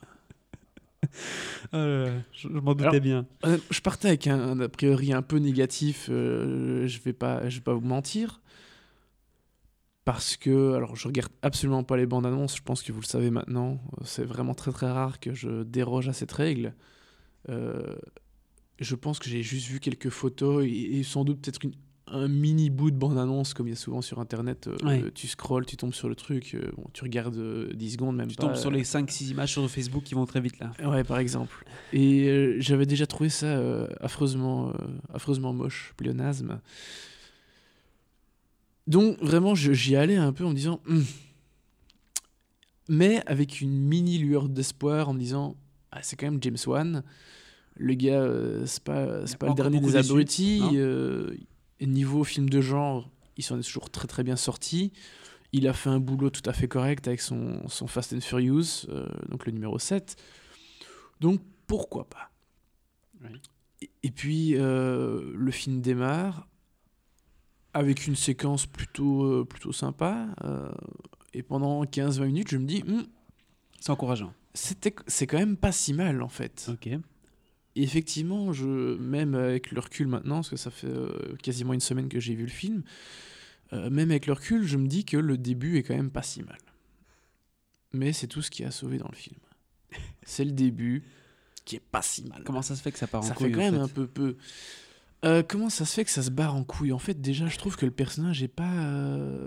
Oh là là, je, je m'en doutais Alors, bien. Euh, Je partais avec un, un a priori un peu négatif, euh, je vais pas, je vais pas vous mentir. Parce que, alors je regarde absolument pas les bandes annonces, je pense que vous le savez maintenant. C'est vraiment très très rare que je déroge à cette règle. Euh, je pense que j'ai juste vu quelques photos et, et sans doute peut-être une- un mini bout de bande annonce, comme il y a souvent sur internet. Euh, Ouais. Tu scrolles, tu tombes sur le truc, euh, bon, tu regardes euh, dix secondes, même Tu pas. tombes sur les cinq six images sur Facebook qui vont très vite là. Ouais, par exemple. Et euh, j'avais déjà trouvé ça euh, affreusement, euh, affreusement moche, pléonasme. Donc vraiment, je- j'y allais un peu en me disant, Hum. mais avec une mini lueur d'espoir, en me disant, ah, c'est quand même James Wan. Le gars, euh, c'est pas, c'est pas le Encore dernier beaucoup des déçu, abrutis. non euh, et niveau film de genre, il s'en est toujours très très bien sorti. Il a fait un boulot tout à fait correct avec son, son Fast and Furious, euh, donc le numéro sept. Donc pourquoi pas. Oui. Et, et puis euh, le film démarre avec une séquence plutôt, euh, plutôt sympa. euh, et pendant quinze vingt minutes, je me dis, Hum, C'est encourageant. c'était, c'est quand même pas si mal en fait. Ok. Et effectivement, je, même avec le recul maintenant, parce que ça fait euh, quasiment une semaine que j'ai vu le film, euh, même avec le recul, je me dis que le début est quand même pas si mal. Mais c'est tout ce qui a sauvé dans le film. C'est le début qui est pas si mal. Comment ça se fait que ça part en Ça couille, fait quand en même fait un peu peu. Euh, comment ça se fait que ça se barre en couille? En fait, déjà, je trouve que le personnage est pas. euh,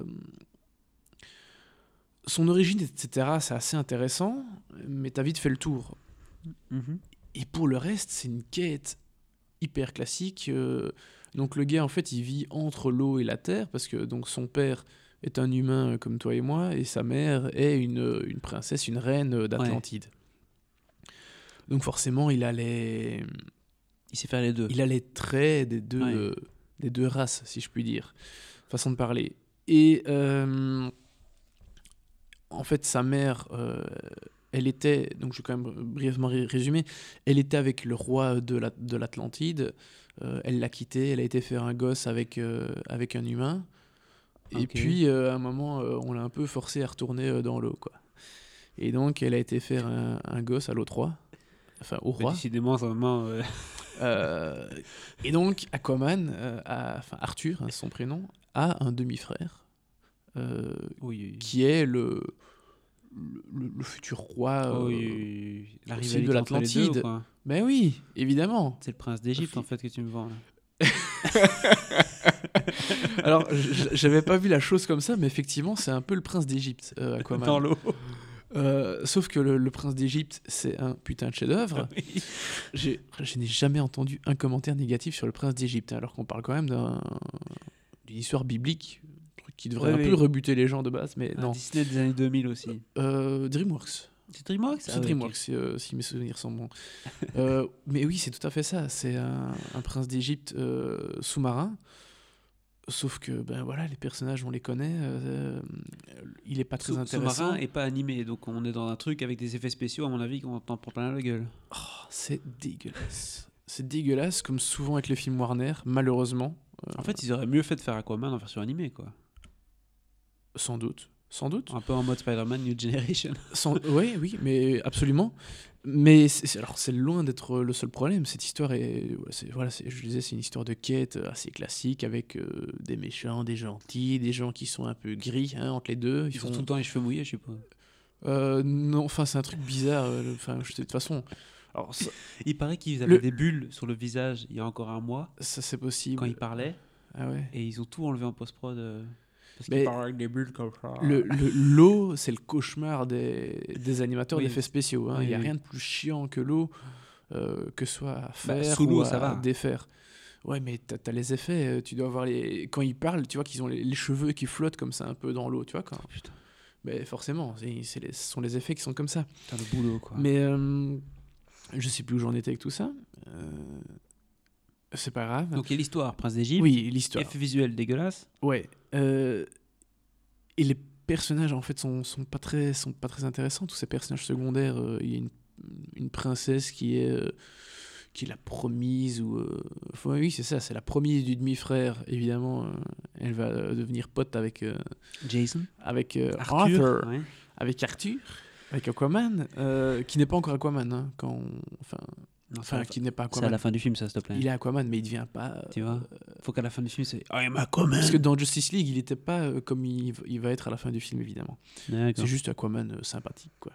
Son origine, et cetera, c'est assez intéressant, mais t'as vite fait le tour. Mhm. Et pour le reste, c'est une quête hyper classique. euh, Donc le gars, en fait, il vit entre l'eau et la terre, parce que donc son père est un humain euh, comme toi et moi, et sa mère est une, euh, une princesse, une reine euh, d'Atlantide. Donc forcément, il a les, Il sait faire les deux. il a les traits des deux, Ouais. euh, des deux races, si je puis dire, façon de parler. Et euh, en fait, sa mère, euh, elle était, donc je vais quand même brièvement ré- résumer, elle était avec le roi de la- de l'Atlantide. Euh, elle l'a quitté, elle a été faire un gosse avec, euh, avec un humain. Et Ok. puis, euh, à un moment, euh, on l'a un peu forcé à retourner euh, dans l'eau, quoi. Et donc, elle a été faire un, un gosse à l'autre roi, enfin au Mais roi. décidément, ça vraiment. euh, Euh, et donc, Aquaman, euh, a- enfin Arthur, hein, son prénom, a un demi-frère euh, Oui, oui, oui. qui est le, le, le futur roi euh, Oui, oui, oui. La aussi rivalité de entre les deux, l'Atlantide. ou quoi Ben oui, évidemment. C'est le prince d'Égypte Fi- en fait que tu me vends là. Alors, j- j'avais pas vu la chose comme ça, mais effectivement, c'est un peu le prince d'Égypte, euh, Aquaman. Dans l'eau. Euh, sauf que le, le Prince d'Égypte, c'est un putain de chef-d'œuvre. Oui. J'ai, je n'ai jamais entendu un commentaire négatif sur le Prince d'Égypte, hein, alors qu'on parle quand même d'un, d'une histoire biblique, un truc qui devrait Oui, un oui. peu rebuter les gens de base, mais Un non. Disney des années deux mille aussi. Euh, DreamWorks. C'est DreamWorks C'est Ah, ouais, DreamWorks, ok. si, euh, si mes souvenirs sont bons. Euh, mais oui, c'est tout à fait ça. C'est un, un Prince d'Égypte euh, sous-marin. Sauf que, ben voilà, les personnages, on les connaît. euh, il est pas très Sous- intéressant. Sous-marin et pas animé, donc on est dans un truc avec des effets spéciaux, à mon avis, qu'on t'en prend plein la gueule. Oh, c'est dégueulasse. C'est dégueulasse, comme souvent avec les films Warner, malheureusement. Euh, En fait, ils auraient mieux fait de faire Aquaman en version animée, quoi. Sans doute. Sans doute. Un peu en mode Spider-Man New Generation. Sans... Oui, oui, mais absolument. Mais c'est, c'est- alors, c'est loin d'être le seul problème. Cette histoire est, ouais, c'est, voilà, c'est, je disais, c'est une histoire de quête assez classique avec euh, des méchants, des gentils, des gens qui sont un peu gris hein, entre les deux. Ils ont tout le temps les cheveux mouillés, je suppose. Euh, non, enfin, c'est un truc bizarre. euh, Enfin, je- de toute façon, alors ça, Il paraît qu'ils avaient Le- des bulles sur le visage il y a encore un mois, ça, c'est possible. quand ils parlaient, Ah ouais. et ils ont tout enlevé en post-prod. euh, parce Mais- qu'ils parlaient avec des bulles comme ça. Le, le- l'eau, c'est le cauchemar des, des animateurs Oui. d'effets spéciaux. hein. Oui, Il n'y a oui. rien de plus chiant que l'eau, euh, que ce soit à faire sous ou l'eau, à ça va. défaire. Ouais, mais t'as, t'as les effets. euh, Tu dois avoir les. Quand ils parlent, tu vois qu'ils ont les, les cheveux qui flottent comme ça un peu dans l'eau, tu vois. Quand... Oh, putain, Mais forcément, c'est, c'est les- ce sont les effets qui sont comme ça. putain, le boulot, quoi. Mais euh, je sais plus où j'en étais avec tout ça. Euh, c'est pas grave. Donc, il y a l'histoire, Prince d'Égypte, oui, l'histoire. effet visuel dégueulasse. Ouais. euh, et les personnages en fait sont, sont pas très sont pas très intéressants. Tous ces personnages secondaires, euh, il y a une, une princesse qui est euh, qui est la promise ou euh, enfin, oui c'est ça, c'est la promise du demi-frère. Évidemment, euh, elle va euh, devenir pote avec euh, Jason. avec euh, Arthur. Arthur, ouais. avec Arthur, avec Aquaman, euh, qui n'est pas encore Aquaman, hein, quand on- enfin Non, c'est à enfin la qui n'est pas fin- c'est à Aquaman. la fin du film, ça, s'il te plaît. Il est Aquaman, mais il devient pas. Tu vois euh, Faut qu'à la fin du film, c'est I am Aquaman. Parce que dans Justice League, il n'était pas euh, comme il, v- il va être à la fin du film, évidemment. D'accord. C'est juste Aquaman euh, sympathique, quoi.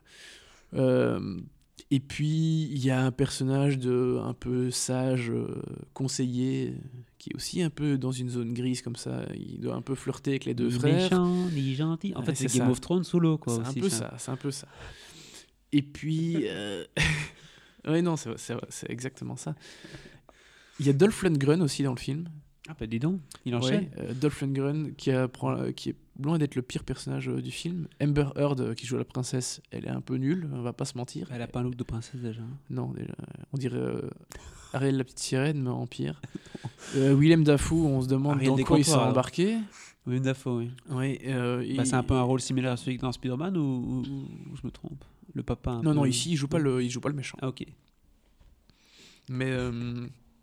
Euh, et puis, il y a un personnage de, un peu sage, euh, conseiller, qui est aussi un peu dans une zone grise, comme ça. Il doit un peu flirter avec les deux Ni frères. méchant, ni gentil. En Ouais, fait, c'est c'est Game ça. of Thrones sous l'eau, quoi. C'est un aussi, peu ça, c'est un peu ça. Et puis... euh, ouais, non, c'est, c'est, c'est exactement ça. Il y a Dolph Lundgren aussi dans le film. Ah, bah dis donc, il enchaîne. Ouais, euh, Dolph Lundgren qui, a- prend- euh, qui est loin d'être le pire personnage euh, du film. Amber Heard euh, qui joue la princesse, elle est un peu nulle, on va pas se mentir. Elle a pas un look de princesse déjà. hein. Non, déjà, on dirait euh, Ariel la petite sirène, mais en pire. Euh, Willem Dafoe, on se demande Ariel dans des quoi il s'est comptoirs, alors. embarqué. Oui, Dafoe, oui. Ouais, euh, Bah, il- c'est un peu un rôle similaire à celui que dans Spider-Man ou, ou- ou je me trompe Le papa. un Non, non, peu- ici il joue pas le, il joue pas le méchant. Ah, ok. Mais euh,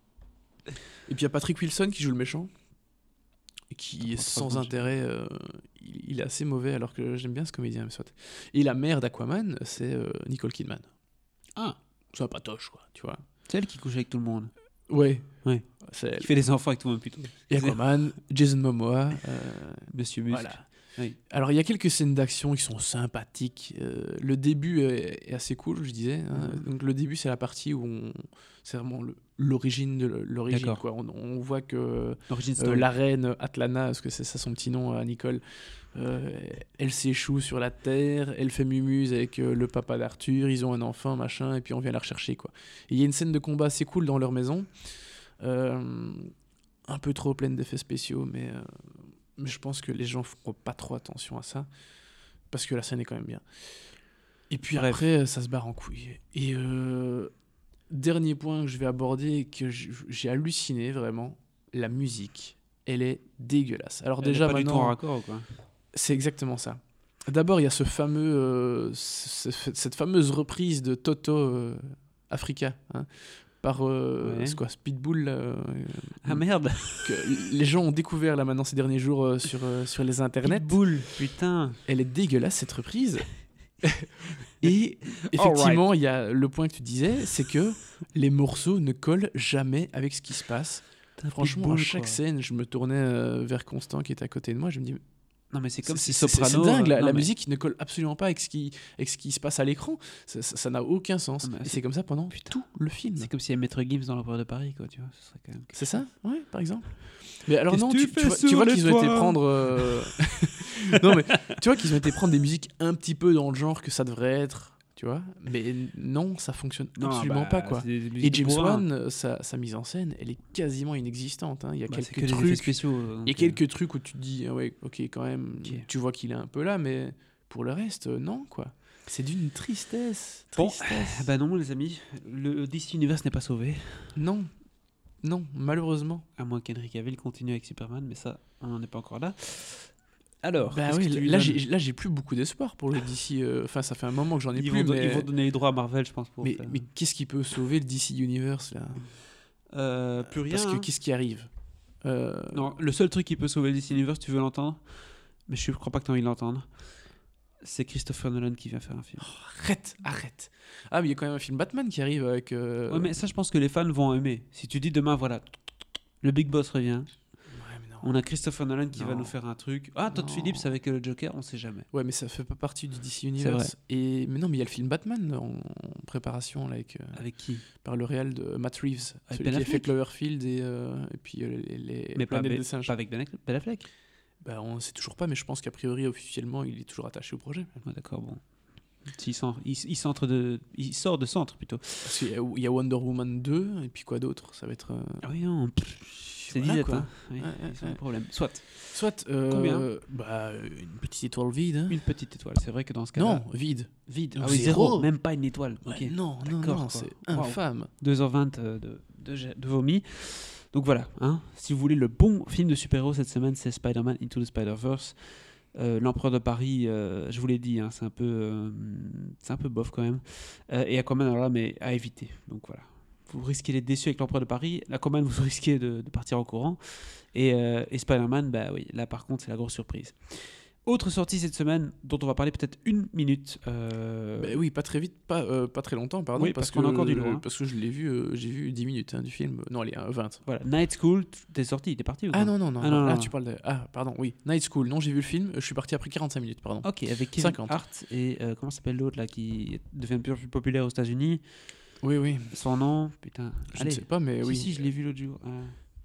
et puis il y a Patrick Wilson qui joue le méchant, et qui T'en est penses pas sans grand-chose. intérêt. euh, il, il est assez mauvais, alors que j'aime bien ce comédien, mais soit. Et la mère d'Aquaman, c'est euh, Nicole Kidman. Ah, C'est un patoche, quoi, tu vois. c'est elle qui couche avec tout le monde. Ouais. Ouais. C'est elle. Qui fait des enfants avec tout le monde plutôt. Et Aquaman, Jason Momoa. euh, Monsieur Muscle. voilà. Oui. Alors, il y a quelques scènes d'action qui sont sympathiques. Euh, le début est, est assez cool, je disais. hein. Mhm. Donc, le début, c'est la partie où on... c'est vraiment le- l'origine de l'origine. D'accord. Quoi. On, on voit que L'origine euh, story. la reine Atlana, parce que c'est ça son petit nom à Nicole, euh, elle s'échoue sur la terre, elle fait mumuse avec euh, le papa d'Arthur, ils ont un enfant, machin, et puis on vient la rechercher, quoi. Et il y a une scène de combat assez cool dans leur maison, euh, un peu trop pleine d'effets spéciaux, mais, euh, mais je pense que les gens feront pas trop attention à ça, parce que la scène est quand même bien. Et puis Bref. après, ça se barre en couille. Et euh, dernier point que je vais aborder, que j- j'ai halluciné vraiment, la musique, elle est dégueulasse. Alors Elle est déjà pas du tout en maintenant, raccord, quoi. c'est exactement ça. D'abord, il y a ce fameux, euh, ce- ce- cette fameuse reprise de Toto euh, Africa, hein, par euh, Ouais. c'est quoi, Speedbull, là, euh, Ah merde. que les gens ont découvert là maintenant ces derniers jours euh, sur, euh, sur les internets. Pitbull, putain. Elle est dégueulasse cette reprise. Et effectivement, il y a le point que tu disais, c'est que les morceaux ne collent jamais avec ce qui se passe. Putain, Franchement, Pitbull, à chaque quoi. scène, je me tournais euh, vers Constant qui était à côté de moi, je me dis, Non, mais c'est comme C'est- si c'est- Soprano. C'est dingue, la, euh, non, la mais- musique ne colle absolument pas avec ce qui, avec ce qui se passe à l'écran. Ça- Ça ça n'a aucun sens. Ah, mais Et c'est- c'est comme ça pendant Putain. tout le film. C'est comme s'il y avait Maître Gims dans l'Empereur de Paris, quoi, tu vois. Ce serait quand même... C'est ça, ouais, par exemple. Mais alors Qu'est-ce non, que tu, tu tu fais vois, tu sur vois les qu'ils ont été toits prendre. euh, non mais tu vois qu'ils ont été prendre des musiques un petit peu dans le genre que ça devrait être, tu vois. Mais non, ça fonctionne Non, absolument bah, pas quoi. c'est des Et musiques James bourrin. Wan, sa, sa mise en scène, elle est quasiment inexistante. Hein. Il y a Bah, c'est quelques que des effets trucs. spéciaux. Il y a donc, euh, quelques trucs où tu te dis, ah ouais, ok, quand même, Ok. tu vois qu'il est un peu là, mais pour le reste, euh, non, quoi. C'est d'une tristesse. Bon, Tristesse. Ah bah non, les amis, le D C Universe n'est pas sauvé. Non, non, malheureusement. À moins qu'Henry Cavill continue avec Superman, mais ça, on n'en est pas encore là. Alors, Bah qu'est-ce oui, que tu lui là, donnes j'ai, là, j'ai plus beaucoup d'espoir pour le D C. euh, Enfin, ça fait un moment que j'en ai ils, plus, vont, don- mais... ils vont donner les droits à Marvel, je pense. Pour mais, faire. mais qu'est-ce qui peut sauver le D C Universe, là Euh, plus rien. Parce que hein. qu'est-ce qui arrive Euh, Non, le seul truc qui peut sauver le D C Universe, tu veux l'entendre, mais je crois pas que tu as envie de l'entendre. C'est Christopher Nolan qui vient faire un film. Arrête, arrête. Ah, mais il y a quand même un film Batman qui arrive avec... euh, Ouais, mais ça, je pense que les fans vont aimer. Si tu dis demain, voilà, le Big Boss revient, Ouais, mais non. on a Christopher Nolan qui va Non. nous faire un truc. Ah, Todd Non. Phillips avec le Joker, on sait jamais. Ouais, mais ça fait pas partie du D C vrai. Universe. Et... Mais non, mais il y a le film Batman en, en préparation, là, avec, euh, Avec qui par le réel de Matt Reeves. Avec celui Ben qui a fait Affleck Cloverfield et, euh, et puis euh, les, les Mais pas, Planètes Ben- des singes. pas avec Ben Affleck- Ben Affleck. Bah, on sait toujours pas, mais je pense qu'a priori, officiellement, il est toujours attaché au projet. Ouais, d'accord, bon. S'il sort, il, il centre de, il sort de centre plutôt. Parce qu'il y a- il y a Wonder Woman deux, et puis quoi d'autre Ça va être... euh, Ah oui, non. pff, C'est voilà, disette, quoi. hein. Oui, Ouais, ouais, ils ont ouais. un problème. Soit Soit... euh, Combien Bah, une petite étoile vide. hein. une petite étoile. C'est vrai que dans ce cas-là. Non, vide. Vide. Donc Ah oui, zéro. zéro. Même pas une étoile. Ouais, Ok. non, non, D'accord, non, quoi. c'est Waouh. infâme. deux heures vingt euh, de, de, jet- de vomi. Donc voilà, hein, si vous voulez le bon film de super-héros cette semaine, c'est Spider-Man Into the Spider-Verse. Euh, L'Empereur de Paris, euh, je vous l'ai dit, hein, c'est un peu, euh, c'est un peu bof quand même. Euh, et Aquaman, alors là, mais à éviter. Donc voilà, vous risquez d'être déçu avec L'Empereur de Paris. Aquaman, vous risquez de, de partir en courant. Et, euh, et Spider-Man, bah oui, là par contre, c'est la grosse surprise. Autre sortie cette semaine dont on va parler peut-être une minute. euh, Bah oui, pas très vite, pas, euh, pas très longtemps, pardon. Oui, parce qu'on a encore du lourd, hein. Parce que je l'ai vu, euh, j'ai vu dix minutes hein, du film. Non, allez, hein, vingt. Voilà, Night School, t'es sorti, t'es parti ou Ah quoi non, non, non. Ah, non, non, non, Là, non. tu parles de... Ah, pardon, oui. Night School. Non, j'ai vu le film. Je suis parti après quarante-cinq minutes, pardon. Ok, avec Kevin cinquante. Hart et euh, comment s'appelle l'autre là qui devient de plus en plus populaire aux États-Unis. Oui, oui. Son nom, putain. Je Allez. ne sais pas, mais si, oui. si, je l'ai vu l'autre jour. Euh,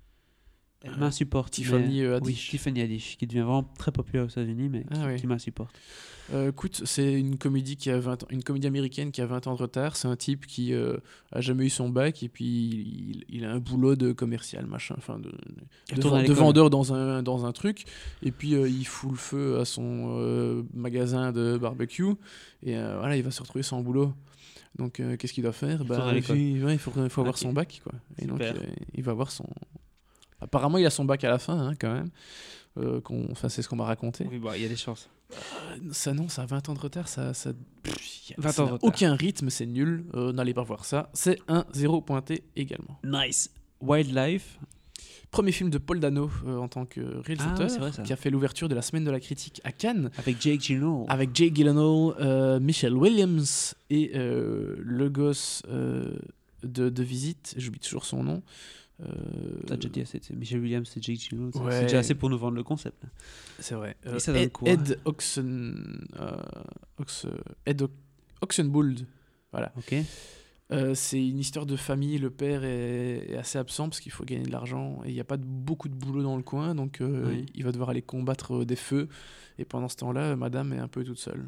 Elle Euh, m'insupporte. Tiffany, mais- euh, Oui, Haddish. Tiffany Haddish, qui devient vraiment très populaire aux États-Unis, mais Ah qui, oui. qui m'insupporte. Euh, écoute, c'est une comédie qui a vingt ans, une comédie américaine qui a vingt ans de retard. C'est un type qui euh, a jamais eu son bac et puis il, il a un boulot de commercial, machin, enfin de, Il de, retourne à vend- de l'école. vendeur dans un dans un truc. Et puis euh, il fout le feu à son euh, magasin de barbecue et euh, voilà, il va se retrouver sans boulot. Donc euh, qu'est-ce qu'il doit faire? retourne à l'école. il, ouais, il faut, il faut avoir Ok. son bac, quoi. Et donc Super. euh, il va avoir son. Apparemment, il a son bac à la fin, hein, quand même. Euh, qu'on- Enfin, c'est ce qu'on m'a raconté. Oui, bah, il y a des chances. Ça non, ça a vingt ans de retard, ça, ça, pff, y a- vingt ça ans de n'a retard. aucun rythme, c'est nul. Euh, N'allez pas voir ça. C'est un zéro pointé également. Nice. Wildlife. Premier film de Paul Dano euh, en tant que réalisateur, Ah ouais, c'est vrai, ça. qui a fait l'ouverture de la semaine de la critique à Cannes, Avec Jake Gyllenhaal. avec Jake Gyllenhaal, euh, Michelle Williams et euh, le gosse euh, de, de visite. J'oublie toujours son nom. Euh, T'as déjà dit assez, c'est Michel Williams, c'est Jake Gyllenhaal. c'est- Ouais. C'est déjà assez pour nous vendre le concept. C'est vrai. Et Euh, ça donne Ed, quoi Ed Oxen, euh, Ox- Ed Ox- Oxenbould. Voilà. Ok. Euh, c'est une histoire de famille. Le père est, est assez absent parce qu'il faut gagner de l'argent et il n'y a pas de, beaucoup de boulot dans le coin, donc euh, Oui. il va devoir aller combattre euh, des feux. Et pendant ce temps-là, madame est un peu toute seule.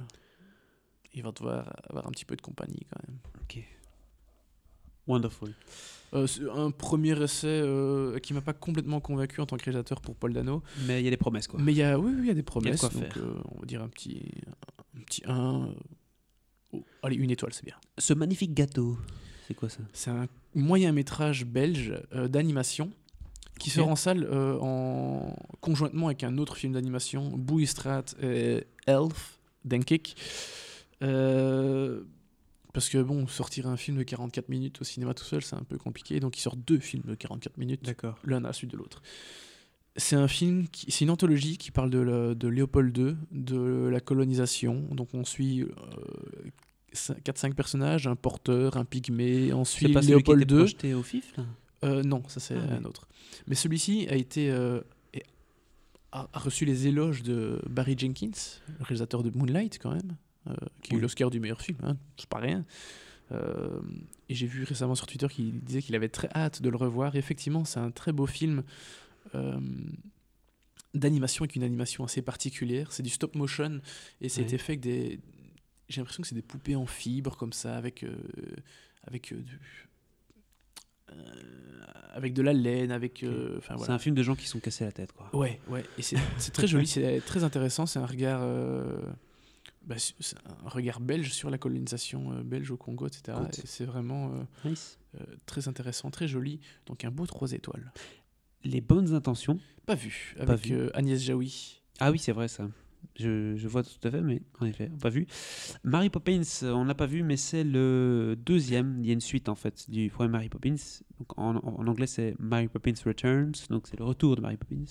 Il va devoir avoir un petit peu de compagnie quand même. Ok. Wonderful. Euh, c'est un premier essai euh, qui m'a pas complètement convaincu en tant que réalisateur pour Paul Dano. Mais il y a des promesses, quoi. Mais il y a, oui, oui, il y a des promesses. quoi donc, faire. euh, on va dire un petit un. Petit un, euh, oh, allez, une étoile, c'est bien. Ce magnifique gâteau, c'est quoi ça? C'est un moyen métrage belge euh, d'animation qui Ok. sort en salle euh, en... conjointement avec un autre film d'animation, Boeistrat et Elf, Denkik. Euh, Parce que bon, sortir un film de quarante-quatre minutes au cinéma tout seul, c'est un peu compliqué. Donc il sort deux films de quarante-quatre minutes, D'accord. l'un à la suite de l'autre. C'est un film, qui... c'est une anthologie qui parle de, la- de Léopold deux, de la colonisation. Donc on suit euh, quatre cinq personnages, un porteur, un pygmée, on suit C'est pas celui qui Léopold était deux. projeté au F I F, là? Euh, non, ça c'est Ah, oui. un autre. Mais celui-ci a été euh, est a, a reçu les éloges de Barry Jenkins, le réalisateur de Moonlight quand même, euh, qui a eu Oui. l'Oscar du meilleur film, hein, c'est pas rien. Euh, et j'ai vu récemment sur Twitter qu'il disait qu'il avait très hâte de le revoir. Et effectivement, c'est un très beau film euh, d'animation avec une animation assez particulière. C'est du stop motion et ça a Ouais. été fait avec des. J'ai l'impression que c'est des poupées en fibre comme ça, avec euh, avec euh, du- euh, avec de la laine, avec. euh, Enfin C'est voilà. un film de gens qui sont cassés la tête, quoi. Ouais, ouais. Et c'est c'est très joli, c'est très intéressant. C'est un regard. euh, bah, c'est c'est un regard belge sur la colonisation euh, belge au Congo, et cetera. Good. Et c'est vraiment euh, Nice. euh, très intéressant, très joli. Donc un beau trois étoiles. Les bonnes intentions. Pas vu, Pas avec vu. euh, Agnès Jaoui. Ah oui, c'est vrai ça. Je, je vois tout à fait, mais en effet, pas vu. Mary Poppins, euh, on l'a pas vu, mais c'est le deuxième. Il y a une suite en fait du premier Mary Poppins. Donc, en, en anglais, c'est Mary Poppins Returns, donc c'est le retour de Mary Poppins.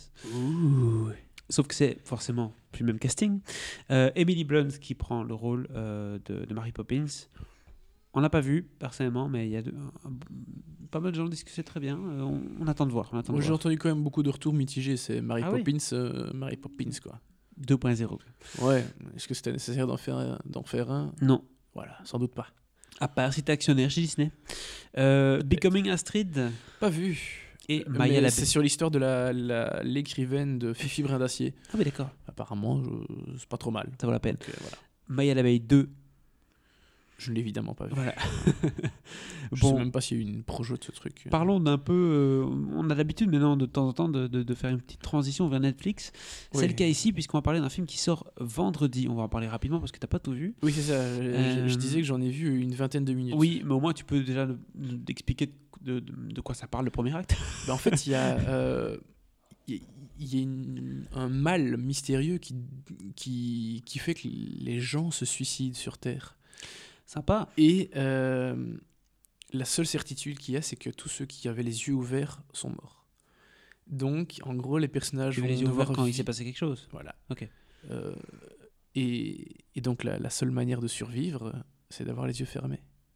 Sauf que c'est forcément plus le même casting. Euh, Emily Blunt qui prend le rôle euh, de, de Mary Poppins. On l'a pas vu personnellement, mais il y a de- un- un- pas mal de gens disent que c'est très bien. Euh, on, on attend de voir. On attend de Moi, j'ai voir. entendu quand même beaucoup de retours mitigés. C'est Mary Ah oui. Poppins, euh, Mary Poppins, quoi. deux point zéro. Ouais, est-ce que c'était nécessaire d'en faire, un- d'en faire un Non. Voilà, sans doute pas. À part si t'es actionnaire chez Disney. Euh, Becoming Astrid Pas vu. et Mais Maya c'est Labelle. sur l'histoire de la, la- l'écrivaine de Fifi Brin d'Acier. Ah oui, d'accord. Apparemment, je- c'est pas trop mal. Ça vaut la peine. Donc, euh, voilà. Maya l'abeille deux. Je ne l'ai évidemment pas vu. Voilà. Je Bon. sais même pas s'il y a eu une projo de ce truc. Parlons d'un peu. euh, on a l'habitude maintenant de temps en temps de, de- de faire une petite transition vers Netflix. C'est Oui. le cas ici, puisqu'on va parler d'un film qui sort vendredi. On va en parler rapidement parce que t'as pas tout vu. Oui, c'est ça. Je, je- je Euh, disais que j'en ai vu une vingtaine de minutes. Oui, mais au moins tu peux déjà nous- nous expliquer de, de- de quoi ça parle le premier acte. Ben, en fait, il y a, euh, il y a- il y a une- un mal mystérieux qui, qui, qui fait que les gens se suicident sur Terre. Sympa. Et euh, la seule certitude qu'il y a, c'est que tous ceux qui avaient les yeux ouverts sont morts. Donc, en gros, les personnages Tu vont veux les yeux devoir ouverts quand il vi- s'est passé quelque chose. Voilà. Ok. Euh, et, et donc, la, la seule manière de survivre, c'est d'avoir les yeux fermés.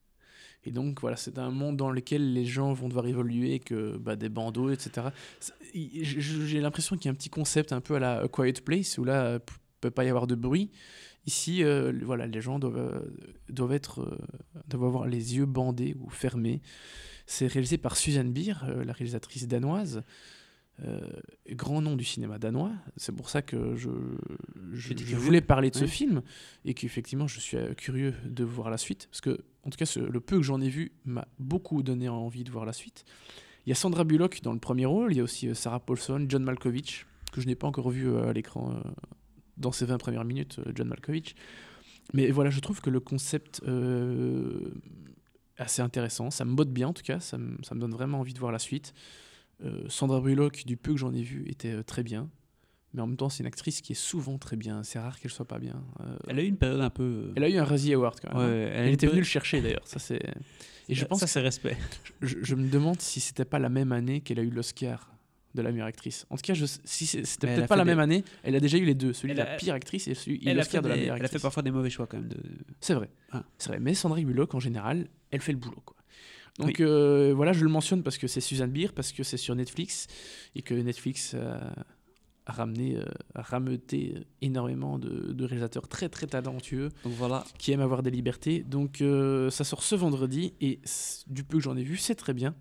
Et donc, voilà, c'est un monde dans lequel les gens vont devoir évoluer, que bah, des bandeaux, et cetera. C'est- il- j- J'ai l'impression qu'il y a un petit concept un peu à la A Quiet Place, où là, euh, p- peut pas y avoir de bruit. Ici, euh, voilà, les gens doivent, euh, doivent, être, euh, doivent avoir les yeux bandés ou fermés. C'est réalisé par Suzanne Bier, euh, la réalisatrice danoise. Euh, grand nom du cinéma danois. C'est pour ça que je, je, Tu dis je curieux. voulais parler de ce Oui. film et qu'effectivement je suis euh, curieux de voir la suite. Parce que, en tout cas, ce- le peu que j'en ai vu m'a beaucoup donné envie de voir la suite. Il y a Sandra Bullock dans le premier rôle, il y a aussi euh, Sarah Paulson, John Malkovich, que je n'ai pas encore vu euh, à l'écran euh, dans ces vingt premières minutes, euh, John Malkovich. Mais voilà, je trouve que le concept euh, est assez intéressant. Ça me botte bien en tout cas, ça me, ça me donne vraiment envie de voir la suite. Euh, Sandra Bullock, du peu que j'en ai vu, était euh, très bien. Mais en même temps, c'est une actrice qui est souvent très bien. C'est rare qu'elle soit pas bien. Euh, Elle a eu une période un peu. euh, elle a eu un Razzie Award quand même. Ouais, hein. elle a Elle une était venue période- le chercher d'ailleurs. Ça, c'est... Et je pense ça, c'est respect. que je, je me demande si c'était pas la même année qu'elle a eu l'Oscar de la meilleure actrice. En tout cas, je, si c'est- c'était Mais elle a peut-être pas fait la des- même année, elle a déjà eu les deux, celui Elle de la a- pire actrice et celui et Elle a, fait l'Oscar de la des- meilleure elle a actrice. fait parfois des mauvais choix quand même. De... C'est vrai. Ah. C'est vrai. Mais Sandra Bullock, en général, elle fait le boulot. Quoi. Donc Oui. euh, voilà, je le mentionne parce que c'est Suzanne Bier, parce que c'est sur Netflix et que Netflix a, a ramené, euh, a rameuté énormément de, de réalisateurs très très talentueux Donc voilà. qui aiment avoir des libertés. Donc euh, ça sort ce vendredi et c- du peu que j'en ai vu, c'est très bien.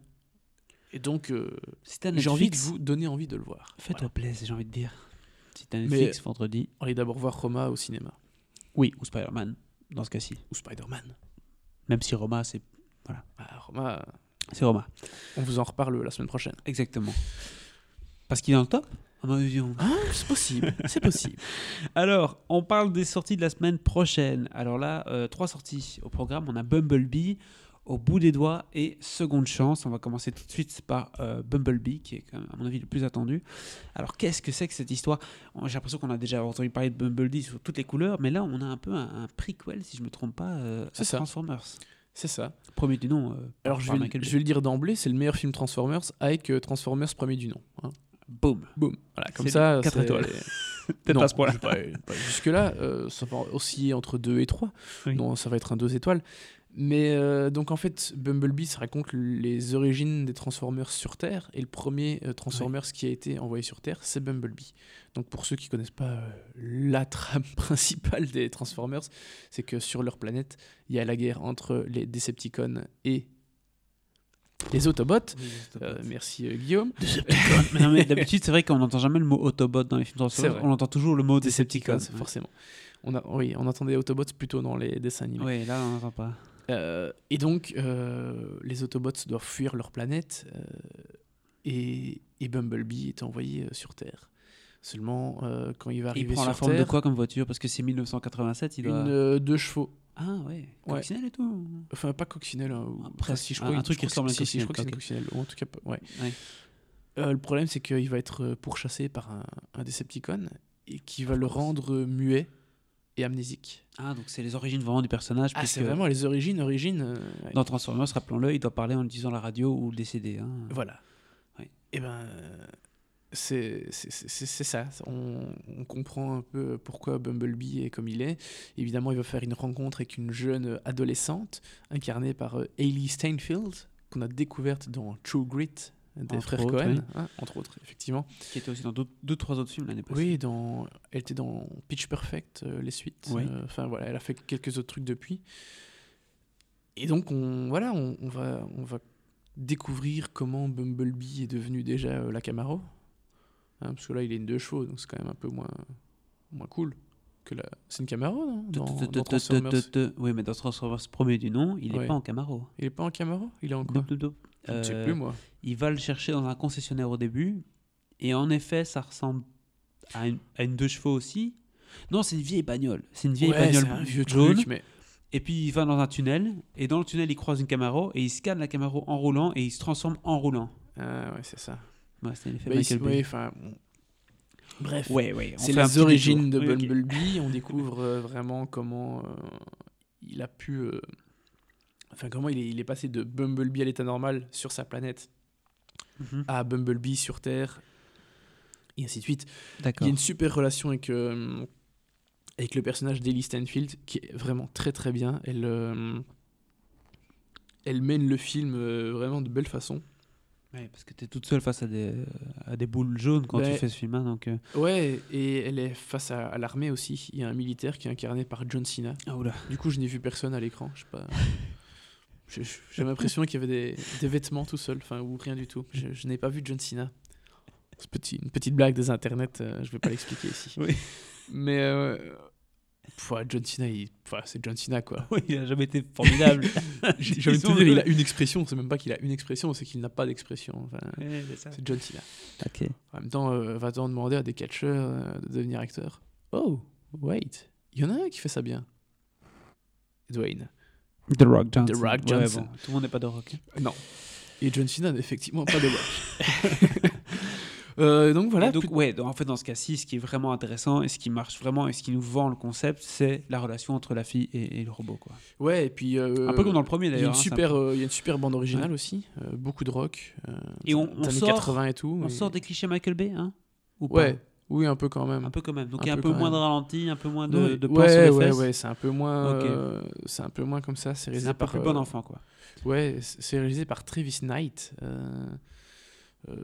Et donc euh, Si t'as j'ai envie de Netflix, vous donner envie de le voir. fais-toi Voilà. plaisir, j'ai envie de dire. Si t'as Mais- Netflix vendredi. Allez d'abord voir Roma au cinéma Oui, ou Spider-Man, dans ce cas-ci. ou Spider-Man. Même si Roma, c'est Ah, Roma, c'est Roma. on vous en reparle la semaine prochaine. Exactement. Parce qu'il est dans le top à mon avis, on- Ah, c'est possible, c'est possible. Alors, on parle des sorties de la semaine prochaine. Alors là, euh, trois sorties au programme. On a Bumblebee, Au bout des doigts et Seconde chance. On va commencer tout de suite par euh, Bumblebee, qui est quand même, à mon avis, le plus attendu. Alors, qu'est-ce que c'est que cette histoire ? J'ai l'impression qu'on a déjà entendu parler de Bumblebee sur toutes les couleurs, mais là, on a un peu un, un prequel, si je ne me trompe pas, euh, C'est à ça. Transformers. C'est ça. Premier du nom. euh, Alors par- je par vais, Michael je Bay. vais le dire d'emblée, c'est le meilleur film Transformers avec euh, Transformers premier du nom. Hein. Boum. Boum. Voilà, comme C'est ça. quatre c'est- étoiles. Peut-être Non, pas à ce point-là. je- pas- pas jusque-là, euh, ça va osciller entre deux et trois. Oui. Non, ça va être un deux étoiles. Mais euh, donc en fait, Bumblebee, ça raconte les origines des Transformers sur Terre. Et le premier euh, Transformers ouais. qui a été envoyé sur Terre, c'est Bumblebee. Donc pour ceux qui ne connaissent pas euh, la trame principale des Transformers, c'est que sur leur planète, il y a la guerre entre les Decepticons et les Autobots. Oui, les Autobots. Euh, merci euh, Guillaume. mais non, mais d'habitude, c'est vrai qu'on n'entend jamais le mot Autobot dans les films Transformers. On entend toujours le mot Decepticons. Decepticons, forcément. On a, oui, on entendait Autobots plutôt dans les dessins animés. Oui, là, on n'entend pas. Euh, et donc, euh, les Autobots doivent fuir leur planète euh, et, et Bumblebee est envoyé euh, sur Terre. Seulement, euh, quand il va arriver sur Terre... Il prend la forme Terre, de quoi comme voiture? Parce que c'est mille neuf cent quatre-vingt-sept, il doit... Une euh, deux chevaux. Ah ouais, coccinelle ouais. et tout. Enfin, pas coccinelle. Hein, Après, si je crois, un, un truc qui ressemble à une coccinelle. Si, je crois que c'est une coccinelle. Ou en tout cas, ouais. ouais. Euh, le problème, c'est qu'il va être pourchassé par un, un Decepticon et qui va le rendre muet et amnésique. Ah, donc c'est les origines vraiment du personnage. Ah, c'est vraiment les origines, origines. Euh, ouais. Dans Transformers, rappelons-le, il doit parler en utilisant la radio ou le décédé. Hein. Voilà. Ouais. Et ben, c'est, c'est, c'est, c'est ça. On, on comprend un peu pourquoi Bumblebee est comme il est. Évidemment, il va faire une rencontre avec une jeune adolescente incarnée par euh, Hailee Steinfeld, qu'on a découverte dans True Grit des entre frères autres, Coen, oui. hein, entre autres, effectivement. Qui était aussi dans deux, deux trois autres films l'année passée. Oui, dans, elle était dans Pitch Perfect, euh, les suites. Oui. Enfin euh, voilà, elle a fait quelques autres trucs depuis. Et donc on voilà, on, on va on va découvrir comment Bumblebee est devenu déjà euh, la Camaro, hein, parce que là il est une deux chevaux, donc c'est quand même un peu moins moins cool que la. C'est une Camaro, non? Dans, dans Transformers. Oui, mais dans Transformers premier du nom, il est ouais. pas en Camaro. Il est pas en Camaro, il est en quoi? Je ne sais plus, moi. Il va le chercher dans un concessionnaire au début. Et en effet, ça ressemble à une, à une deux chevaux aussi. Non, c'est une vieille bagnole. C'est une vieille ouais, bagnole c'est un vieux jaune. Truc, mais... Et puis il va dans un tunnel. Et dans le tunnel, il croise une Camaro. Et il scanne la Camaro en roulant. Et il se transforme en roulant. Ah ouais, c'est ça. Ouais, c'est l'effet bah, Michael Bay. Ouais, enfin... Bref, ouais, ouais, c'est les origines de oui, Bumblebee. Okay. On découvre euh, vraiment comment euh, il a pu... Euh, Enfin, comment il est, il est passé de Bumblebee à l'état normal sur sa planète mm-hmm. à Bumblebee sur Terre, et ainsi de suite. D'accord. Il y a une super relation avec, euh, avec le personnage d'Hailee Steinfeld, qui est vraiment très très bien. Elle, euh, elle mène le film euh, vraiment de belle façon. Ouais, parce que tu es toute seule face à des, à des boules jaunes quand bah, tu fais ce film. Hein, donc, euh... Ouais, et elle est face à, à l'armée aussi. Il y a un militaire qui est incarné par John Cena. Ah, oula. Du coup, je n'ai vu personne à l'écran. Je sais pas... J'ai, j'ai l'impression qu'il y avait des, des vêtements tout seul, enfin, ou rien du tout. Je, je n'ai pas vu John Cena. C'est petit, une petite blague des internets, euh, je ne vais pas l'expliquer ici. Oui. Mais euh, pff, John Cena, il, pff, c'est John Cena, quoi. Oui, il n'a jamais été formidable. J'ai, j'ai envie de te dire, il a une expression. C'est même pas qu'il a une expression, c'est qu'il n'a pas d'expression. Enfin, oui, c'est, ça. C'est John Cena. Okay. En même temps, euh, va-t-on demander à des catcheurs euh, de devenir acteurs? Oh, wait, il y en a un qui fait ça bien. Dwayne. The Rock Johnson. The Rock Johnson. Ouais, bon, tout le monde n'est pas The Rock. Non. Et John Cena n'est effectivement pas The Rock. euh, donc voilà. Et donc, ouais, donc, en fait, dans ce cas-ci, ce qui est vraiment intéressant et ce qui marche vraiment et ce qui nous vend le concept, c'est la relation entre la fille et, et le robot, quoi. Ouais, et puis. Euh, un peu comme dans le premier d'ailleurs. Il y a une, hein, super, peu... euh, il y a une super bande originale ouais. aussi. Euh, beaucoup de rock. Euh, et on, on sort. quatre-vingts et tout. On mais... sort des clichés Michael Bay, hein? Ou pas ouais. Oui, un peu quand même. Un peu quand même. Donc un il y a un peu, peu moins de ralenti, un peu moins de, ouais, de plan ouais, sur les ouais, fesses. Ouais, c'est un peu moins, okay. euh, c'est un peu moins comme ça. C'est, c'est un peu par, plus euh, bon enfant, quoi. Ouais, c'est réalisé par Travis Knight. Euh, euh,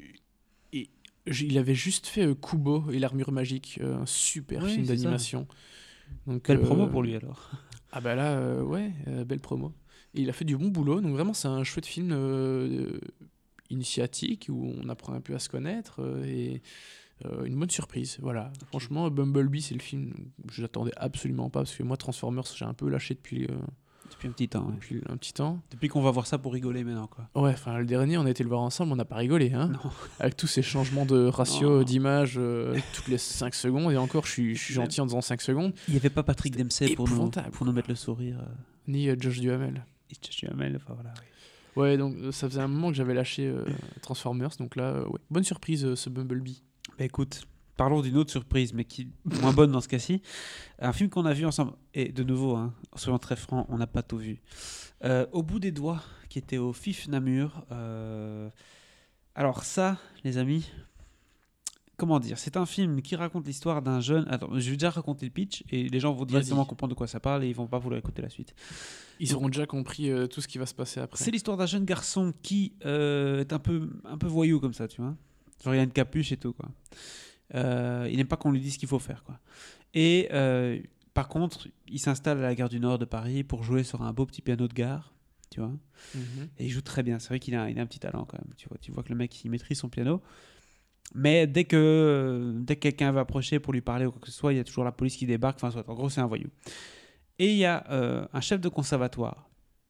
et il avait juste fait euh, Kubo et l'armure magique, euh, un super oui, film d'animation. Donc, belle euh, promo pour lui alors. Ah bah là, euh, ouais, euh, belle promo. Et il a fait du bon boulot. Donc vraiment, c'est un chouette film euh, initiatique où on apprend un peu à se connaître euh, et Euh, une bonne surprise, voilà. Okay. Franchement, Bumblebee, c'est le film que je n'attendais absolument pas parce que moi, Transformers, j'ai un peu lâché depuis, euh, depuis un petit temps. Depuis ouais. un petit temps. Depuis qu'on va voir ça pour rigoler maintenant, quoi. Ouais, enfin le dernier, on a été le voir ensemble, on n'a pas rigolé, hein. Non. Avec tous ces changements de ratio non. d'image euh, toutes les cinq secondes, et encore, je suis, je suis gentil en disant cinq secondes. Il n'y avait pas Patrick Dempsey pour nous, pour nous mettre le sourire. Euh... Ni euh, Josh Duhamel. Et Josh Duhamel, enfin voilà. Oui. Ouais, donc ça faisait un moment que j'avais lâché euh, Transformers, donc là, euh, ouais. Bonne surprise euh, ce Bumblebee. Bah écoute. Parlons d'une autre surprise, mais qui est moins bonne dans ce cas-ci. Un film qu'on a vu ensemble, et de nouveau, hein, soyons très francs, on n'a pas tout vu. Euh, Au bout des doigts, qui était au F I F Namur. Euh... Alors ça, les amis, comment dire, c'est un film qui raconte l'histoire d'un jeune. Attends, je vais déjà raconter le pitch et les gens vont directement Vas-y. comprendre de quoi ça parle et ils vont pas vouloir écouter la suite. Ils auront déjà compris euh, tout ce qui va se passer après. C'est l'histoire d'un jeune garçon qui euh, est un peu, un peu voyou comme ça, tu vois. Genre il a une capuche et tout, quoi. Euh, il n'aime pas qu'on lui dise ce qu'il faut faire, quoi. Et euh, par contre, il s'installe à la gare du Nord de Paris pour jouer sur un beau petit piano de gare, tu vois. Mhm. Et il joue très bien. C'est vrai qu'il a, il a un petit talent quand même. Tu vois, tu vois que le mec il maîtrise son piano. Mais dès que, dès que quelqu'un va approcher pour lui parler ou quoi que ce soit, il y a toujours la police qui débarque. Enfin, soit, en gros, c'est un voyou. Et il y a euh, un chef de conservatoire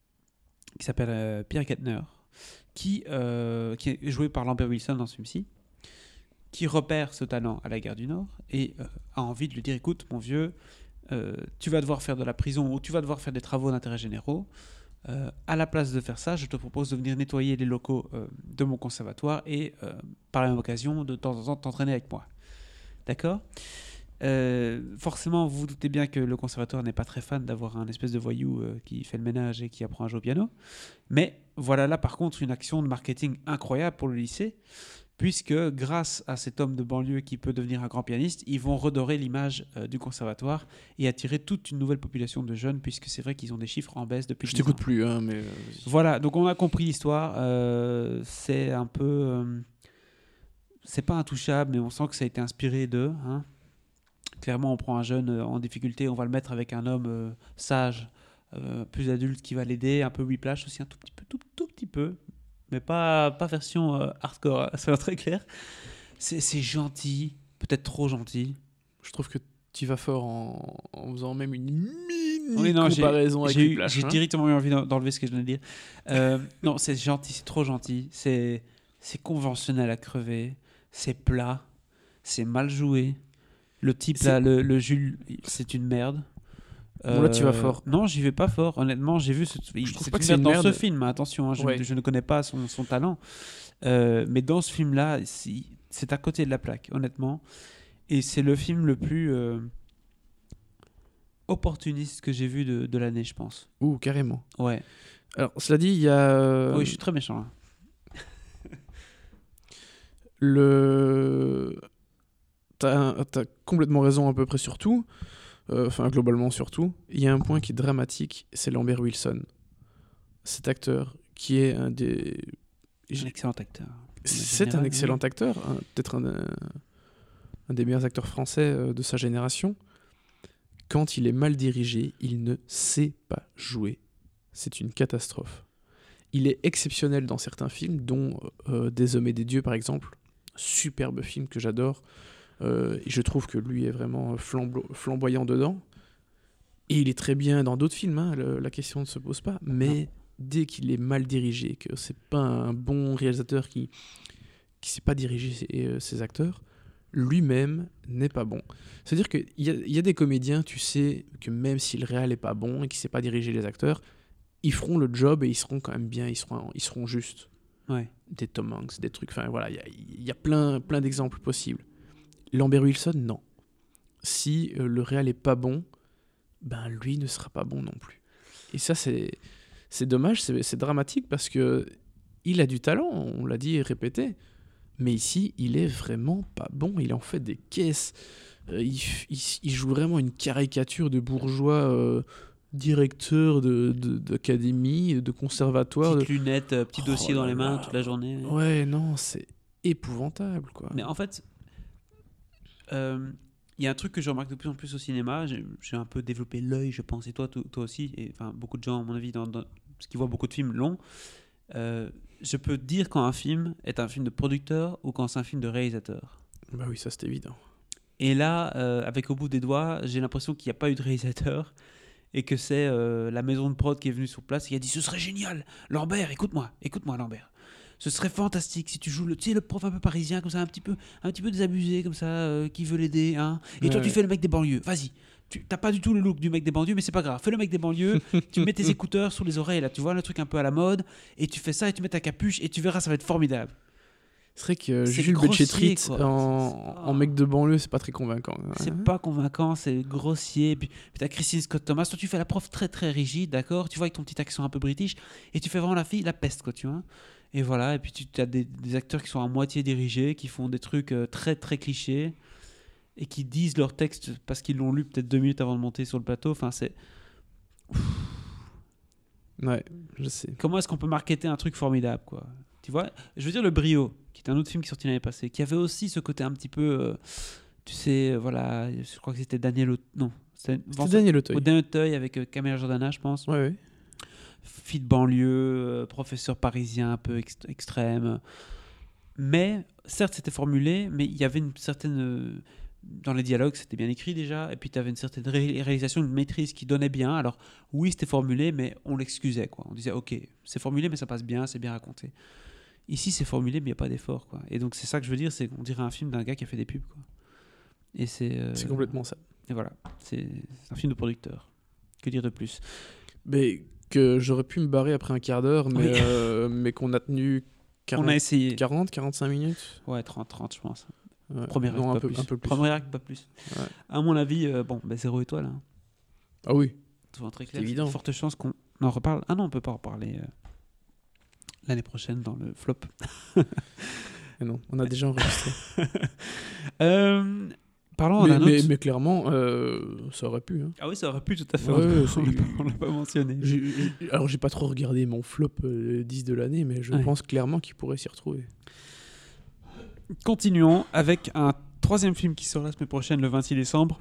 qui s'appelle euh, Pierre Kettner, qui, euh, qui est joué par Lambert Wilson dans ce film-ci, qui repère ce talent à la gare du Nord et euh, a envie de lui dire, écoute, mon vieux, euh, tu vas devoir faire de la prison ou tu vas devoir faire des travaux d'intérêt généraux. Euh, à la place de faire ça, je te propose de venir nettoyer les locaux euh, de mon conservatoire et euh, par la même occasion de temps en temps t'entraîner avec moi. D'accord ? Euh, forcément, vous vous doutez bien que le conservatoire n'est pas très fan d'avoir un espèce de voyou euh, qui fait le ménage et qui apprend à jouer au piano. Mais voilà là par contre une action de marketing incroyable pour le lycée, puisque grâce à cet homme de banlieue qui peut devenir un grand pianiste, ils vont redorer l'image euh, du conservatoire et attirer toute une nouvelle population de jeunes, puisque c'est vrai qu'ils ont des chiffres en baisse depuis Je dix t'écoute ans. plus, hein, mais. euh, Voilà, donc on a compris l'histoire. Euh, c'est un peu... euh, c'est pas intouchable, mais on sent que ça a été inspiré d'eux. Hein. Clairement, on prend un jeune euh, en difficulté, on va le mettre avec un homme euh, sage, euh, plus adulte, qui va l'aider. Un peu whiplash aussi, un tout petit peu, tout, tout petit peu. Mais pas, pas version euh, hardcore, ça va très clair. C'est, c'est gentil, peut-être trop gentil. Je trouve que tu vas fort en, en faisant même une mini Oui, non, j'ai- comparaison avec J'ai, eu- Whiplash. j'ai hein. directement eu envie d'en- d'enlever ce que je viens de dire. Euh, non, c'est gentil, c'est trop gentil. C'est, c'est conventionnel à crever. C'est plat. C'est mal joué. Le type C'est- là, le, le Jules, c'est une merde. Bon, là, tu vas fort. Non, j'y vais pas fort. Honnêtement, j'ai vu. Ce, il- Je trouve c'est pas que une c'est merde une dans ce merde. film. hein, Attention, hein, je, Ouais. je ne connais pas son, son talent. Euh, mais dans ce film-là, c'est, c'est à côté de la plaque, honnêtement. Et c'est le film le plus euh, opportuniste que j'ai vu de, de l'année, je pense. Ouh, carrément. Ouais. Alors, cela dit, il y a. euh, Oui, je suis très méchant là. Le. T'as, t'as complètement raison à peu près sur tout. Euh, Enfin, globalement sur tout. Il y a un point qui est dramatique, c'est Lambert Wilson. Cet acteur qui est un des. Un excellent acteur. C'est un général, excellent oui. acteur, hein, peut-être un, euh, un des meilleurs acteurs français euh, de sa génération. Quand il est mal dirigé, il ne sait pas jouer. C'est une catastrophe. Il est exceptionnel dans certains films, dont euh, Des hommes et des dieux par exemple. Superbe film que j'adore. Euh, et je trouve que lui est vraiment flambo- flamboyant dedans. Et il est très bien dans d'autres films, hein, le- la question ne se pose pas. Mais dès qu'il est mal dirigé, que c'est pas un bon réalisateur qui qui sait pas diriger ses, euh, ses acteurs, lui-même n'est pas bon. C'est-à-dire qu'il y a, il y a des comédiens, tu sais, que même si le réal est pas bon et qu'il sait pas diriger les acteurs, ils feront le job et ils seront quand même bien, ils seront, ils seront justes. Ouais. Des Tom Hanks, des trucs, enfin voilà, il y a, il y a plein, plein d'exemples possibles. Lambert Wilson, non. Si euh, le réal est pas bon, ben lui ne sera pas bon non plus. Et ça, c'est, c'est dommage, c'est, c'est dramatique parce que il a du talent, on l'a dit et répété. Mais ici, il est vraiment pas bon. Il en fait des caisses. Euh, il, il- il joue vraiment une caricature de bourgeois euh, directeur de, de- d'académie, de conservatoire. Petites de- lunettes, euh, petit Oh dossier dans là les mains là. toute la journée. Ouais, non, c'est épouvantable, quoi. Mais en fait, euh, il y a un truc que je remarque de plus en plus au cinéma. J'ai, j'ai un peu développé l'œil, je pense, et toi, toi, toi aussi, et enfin beaucoup de gens, à mon avis, dans, dans, parce qu'ils voient beaucoup de films longs. Euh, je peux dire quand un film est un film de producteur ou quand c'est un film de réalisateur. Bah oui, ça c'est évident. Et là, euh, avec au bout des doigts, j'ai l'impression qu'il n'y a pas eu de réalisateur et que c'est euh, la maison de prod qui est venue sur place et qui a dit ce serait génial, Lambert, écoute-moi, écoute-moi Lambert. Ce serait fantastique si tu joues le, tu sais, le prof un peu parisien comme ça, un petit peu, un petit peu désabusé comme ça, euh, qui veut l'aider, hein. Et toi Ouais. tu fais le mec des banlieues. Vas-y. Tu t'as pas du tout le look du mec des banlieues, mais c'est pas grave. Fais le mec des banlieues. Tu mets tes écouteurs sous les oreilles là, tu vois le truc un peu à la mode, et tu fais ça et tu mets ta capuche et tu verras, ça va être formidable. C'est vrai que C'est Jules grossier, Belchetrit quoi. en, C'est- c'est- en mec de banlieue, c'est pas très convaincant. hein. C'est pas convaincant, c'est grossier. Puis, puis t'as Christine Scott Thomas. Toi, tu fais la prof très très rigide, d'accord. Tu vois avec ton petit accent un peu british, et tu fais vraiment la fille la peste, quoi, tu vois. Et voilà, et puis tu as des, des acteurs qui sont à moitié dirigés, qui font des trucs euh, très très clichés, et qui disent leur texte parce qu'ils l'ont lu peut-être deux minutes avant de monter sur le plateau. Enfin, c'est... Ouais, je sais. Comment est-ce qu'on peut marketer un truc formidable, quoi? Tu vois, je veux dire Le Brio, qui est un autre film qui est sorti l'année passée, qui avait aussi ce côté un petit peu, euh, tu sais, euh, voilà, je crois que c'était Daniel... Aut- non, c'était, C'était Daniel Auteuil. Au Daniel Auteuil avec euh, Camélia Jordana, je pense. Ouais, ouais. Fille de banlieue, euh, professeur parisien un peu ex- extrême. Mais, certes, c'était formulé, mais il y avait une certaine... euh, dans les dialogues, c'était bien écrit déjà, et puis tu avais une certaine ré- réalisation, une maîtrise qui donnait bien. Alors, oui, c'était formulé, mais on l'excusait, quoi. On disait, ok, c'est formulé, mais ça passe bien, c'est bien raconté. Ici, c'est formulé, mais il n'y a pas d'effort, quoi. Et donc, c'est ça que je veux dire, c'est qu'on dirait un film d'un gars qui a fait des pubs, quoi. Et c'est... euh, C'est complètement ça. Et voilà, c'est, c'est un film de producteur. Que dire de plus? Mais que j'aurais pu me barrer après un quart d'heure, mais, Oui. euh, mais qu'on a tenu quarante, On a essayé. quarante, quarante-cinq minutes. Ouais, trente, trente, je pense. Ouais. Premier acte, Non, un pas peu, plus. un peu plus. Premier acte, pas plus. Ouais. À mon avis, euh, bon, bah, zéro étoile. Hein. Ah oui. Souvent très C'est clair. évident. Forte chance qu'on en reparle. Ah non, on peut pas en reparler euh, l'année prochaine dans le flop. Mais non, on a déjà enregistré. Euh, parlons mais, d'un autre. mais, mais clairement, euh, ça aurait pu. Hein. Ah oui, ça aurait pu tout à fait. Ouais, on ça- l'a pas, on l'a pas mentionné. J'ai- j'ai- alors, j'ai pas trop regardé mon flop euh, dix de l'année, mais je Ouais. pense clairement qu'il pourrait s'y retrouver. Continuons avec un troisième film qui sort la semaine prochaine, le vingt-six décembre.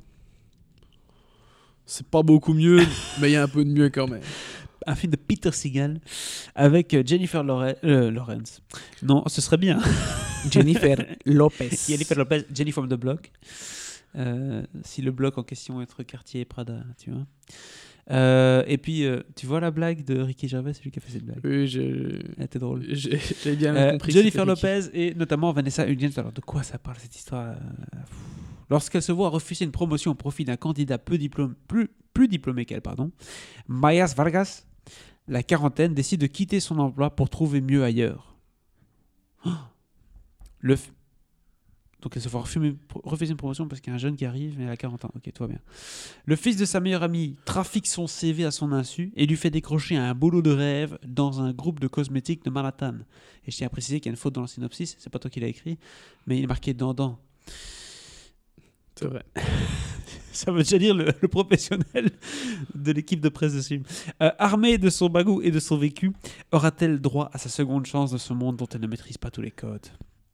C'est pas beaucoup mieux, mais il y a un peu de mieux quand même. Un film de Peter Segal avec euh, Jennifer Lore- euh, Lawrence. Non, ce serait bien. Jennifer Lopez. Jennifer Lopez, Jenny from the Block. Euh, si le bloc en question est entre Cartier et Prada, tu vois. Euh, et puis, euh, tu vois la blague de Ricky Gervais, c'est lui qui a fait cette blague. Oui, je- Elle était drôle. j'ai j'ai bien Euh, compris. que Jennifer c'était Ricky. Lopez et notamment Vanessa Hudgens. Alors, de quoi ça parle cette histoire euh, pff. Lorsqu'elle se voit refuser une promotion au profit d'un candidat peu diplômé, plus, plus diplômé qu'elle, pardon, Mayas Vargas, la quarantaine, décide de quitter son emploi pour trouver mieux ailleurs. Oh. Le f- Donc elle se voit refumer- refuser une promotion parce qu'il y a un jeune qui arrive et elle a quarante ans. Ok, tout va bien. Le fils de sa meilleure amie trafique son C V à son insu et lui fait décrocher un boulot de rêve dans un groupe de cosmétiques de Manhattan. Et je tiens à préciser qu'il y a une faute dans le synopsis, c'est pas toi qui l'as écrit, mais il est marqué Dandan. C'est vrai. Ça veut déjà dire le, le professionnel de l'équipe de presse de ce film. Euh, armée de son bagou et de son vécu, aura-t-elle droit à sa seconde chance de ce monde dont elle ne maîtrise pas tous les codes?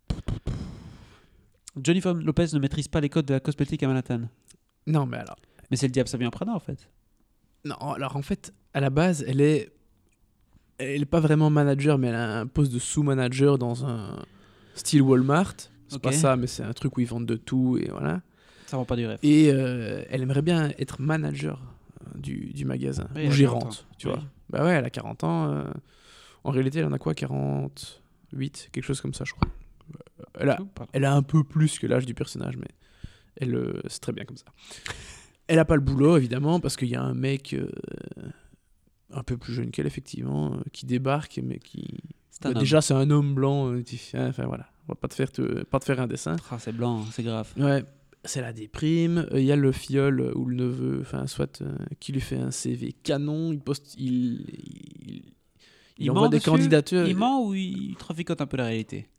Jennifer Lopez ne maîtrise pas les codes de la cosmétique à Manhattan. Non, mais alors. Mais c'est le diable s'habille en Prada en fait. Non, alors en fait, à la base, elle est. Elle est pas vraiment manager, mais elle a un poste de sous-manager dans un style Walmart. C'est Ok. pas ça, mais c'est un truc où ils vendent de tout et voilà. Ça vend pas du rêve. Et euh, elle aimerait bien être manager euh, du, du magasin, Oui, elle ou a gérante, quarante ans. tu Oui. vois. Bah ouais, elle a quarante ans. euh, En réalité, elle en a quoi, quarante-huit, quelque chose comme ça, je crois. Euh, Elle a, Oh, pardon. elle a un peu plus que l'âge du personnage, mais elle, euh, c'est très bien comme ça. Elle a pas le boulot, évidemment, parce qu'il y a un mec euh, un peu plus jeune qu'elle, effectivement, euh, qui débarque, mais qui... C'est un Bah, homme. déjà, c'est un homme blanc. euh, tu fais- Enfin, voilà. On va pas te faire, te- pas te faire un dessin. Ah, c'est blanc, c'est grave. Ouais, c'est la déprime. Il y a le filleul euh, ou le neveu, enfin, soit euh, qui lui fait un C V canon. Il poste... Il, il, il Il envoie ment des dessus candidatures. Il ment ou il traficote un peu la réalité?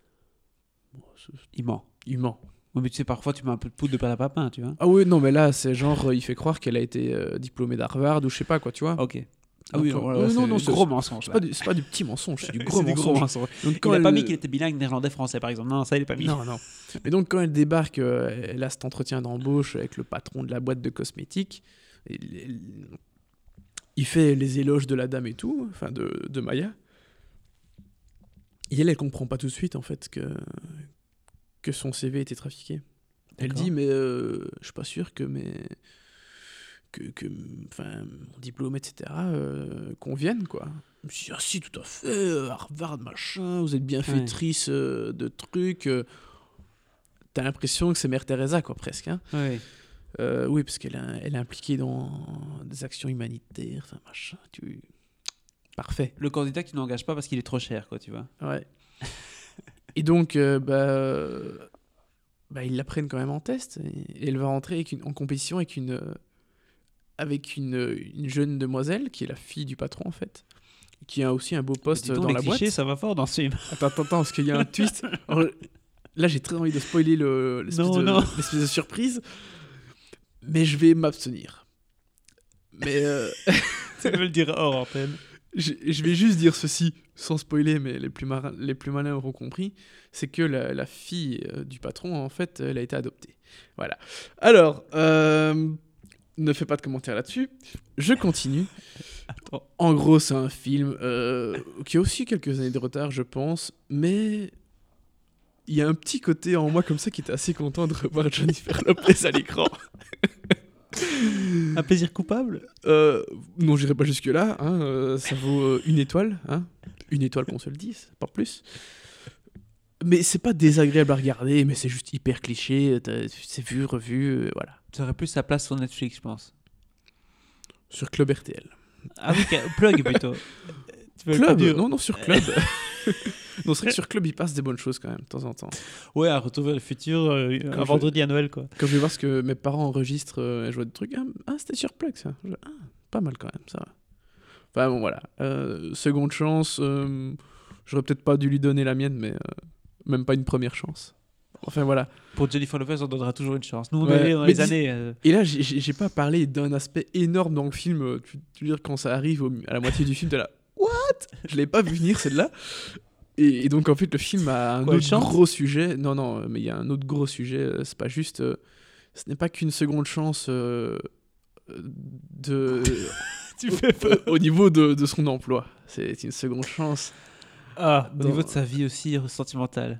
Il ment. Il ment. Oui, mais tu sais, parfois tu mets un peu de poudre de perlimpinpin, tu vois. Ah oui, non, mais là, c'est genre, euh, il fait croire qu'elle a été euh, diplômée d'Harvard ou je sais pas quoi, tu vois. Ok. Ah Donc, oui, euh, alors là, euh, c'est non, non, du c'est- gros mensonge. C'est là. pas, du, c'est pas du petit mensonge, c'est du gros C'est du mensonge. mensonge. Donc, Il quand a elle... pas mis qu'il était bilingue néerlandais-français, par exemple. Non, ça, il est pas mis. Non, non. Mais donc, quand elle débarque, euh, elle a cet entretien d'embauche avec le patron de la boîte de cosmétiques. Et il, il fait les éloges de la dame et tout, enfin de, de Maya. Et elle, elle comprend pas tout de suite, en fait, que, que son C V était trafiqué. Elle D'accord. dit, mais euh, je suis pas sûr que mes... que, que enfin, mon diplôme, et cetera, euh, conviennent, quoi. Je me suis dit, ah si, tout à fait, euh, Harvard, machin, vous êtes bienfaitrice euh, de trucs. euh. T'as l'impression que c'est Mère Teresa, quoi, presque. Hein. Ouais. Euh, oui, parce qu'elle est, elle est impliquée dans des actions humanitaires, enfin, machin. Tu... Parfait. Le candidat qui n'engage pas parce qu'il est trop cher, quoi, tu vois. Ouais. Et donc, euh, bah, euh, bah, ils la prennent quand même en test. Et, et elle va rentrer avec une, en compétition avec une, euh, avec une, une jeune demoiselle qui est la fille du patron, en fait. qui a aussi un beau poste Dis donc, dans les la boîte. clichés, ça va fort dans ce film. Attends, attends, attends, parce qu'il y a un twist. Alors, là, j'ai très envie de spoiler le, l'espèce, Non, de, non. l'espèce de surprise, mais je vais m'abstenir. Mais euh, Tu veux le dire hors antenne. je, je vais juste dire ceci, sans spoiler, mais les plus, marins, les plus malins auront compris, c'est que la, la fille euh, du patron, en fait, elle a été adoptée. Voilà. Alors, euh, ne fais pas de commentaires là-dessus. Je continue. Attends. En gros, c'est un film euh, qui a aussi quelques années de retard, je pense, mais il y a un petit côté en moi comme ça qui était assez content de revoir Jennifer Lopez à l'écran. Un plaisir coupable. Euh, non, j'irai pas jusque-là. Hein, euh, ça vaut euh, une étoile. Hein, une étoile qu'on se le dise, pas plus. Mais c'est pas désagréable à regarder, mais c'est juste hyper cliché. t'as- C'est vu, revu, euh, voilà. Ça aurait plus sa place sur Netflix, je pense. Sur Club R T L. Ah oui, ca- plug plutôt. Tu veux le Club plus dur. Non, non, sur Club. Non, c'est vrai que sur Club, il passe des bonnes choses quand même, de temps en temps. Ouais, un retour vers le futur, euh, un je- vendredi à Noël, quoi. Quand je vais voir ce que mes parents enregistrent, euh, je vois des trucs. Ah, ah, c'était sur Plug ça. Je- ah, pas mal quand même, ça va. Enfin bon, voilà. Euh, seconde chance, euh, j'aurais peut-être pas dû lui donner la mienne, mais euh, même pas une première chance. Enfin voilà. Pour Jennifer Lopez, on donnera toujours une chance. Nous, on Ouais, est dans mais les dis- années. euh, Et là, j'ai- j'ai j'ai pas parlé d'un aspect énorme dans le film. euh, Tu, tu veux dire, quand ça arrive au- à la moitié du film, t'es là. What? Je l'ai pas vu venir celle-là. Et, et donc en fait, le film a un Quoi, elle autre chante gros sujet. Non, non, euh, mais il y a un autre gros sujet. euh, C'est pas juste. euh, Ce n'est pas qu'une seconde chance euh, euh, de. Tu au, fais peur. au- au niveau de, de son emploi. C'est une seconde chance. Ah, au Dans- niveau de sa vie aussi euh, sentimentale.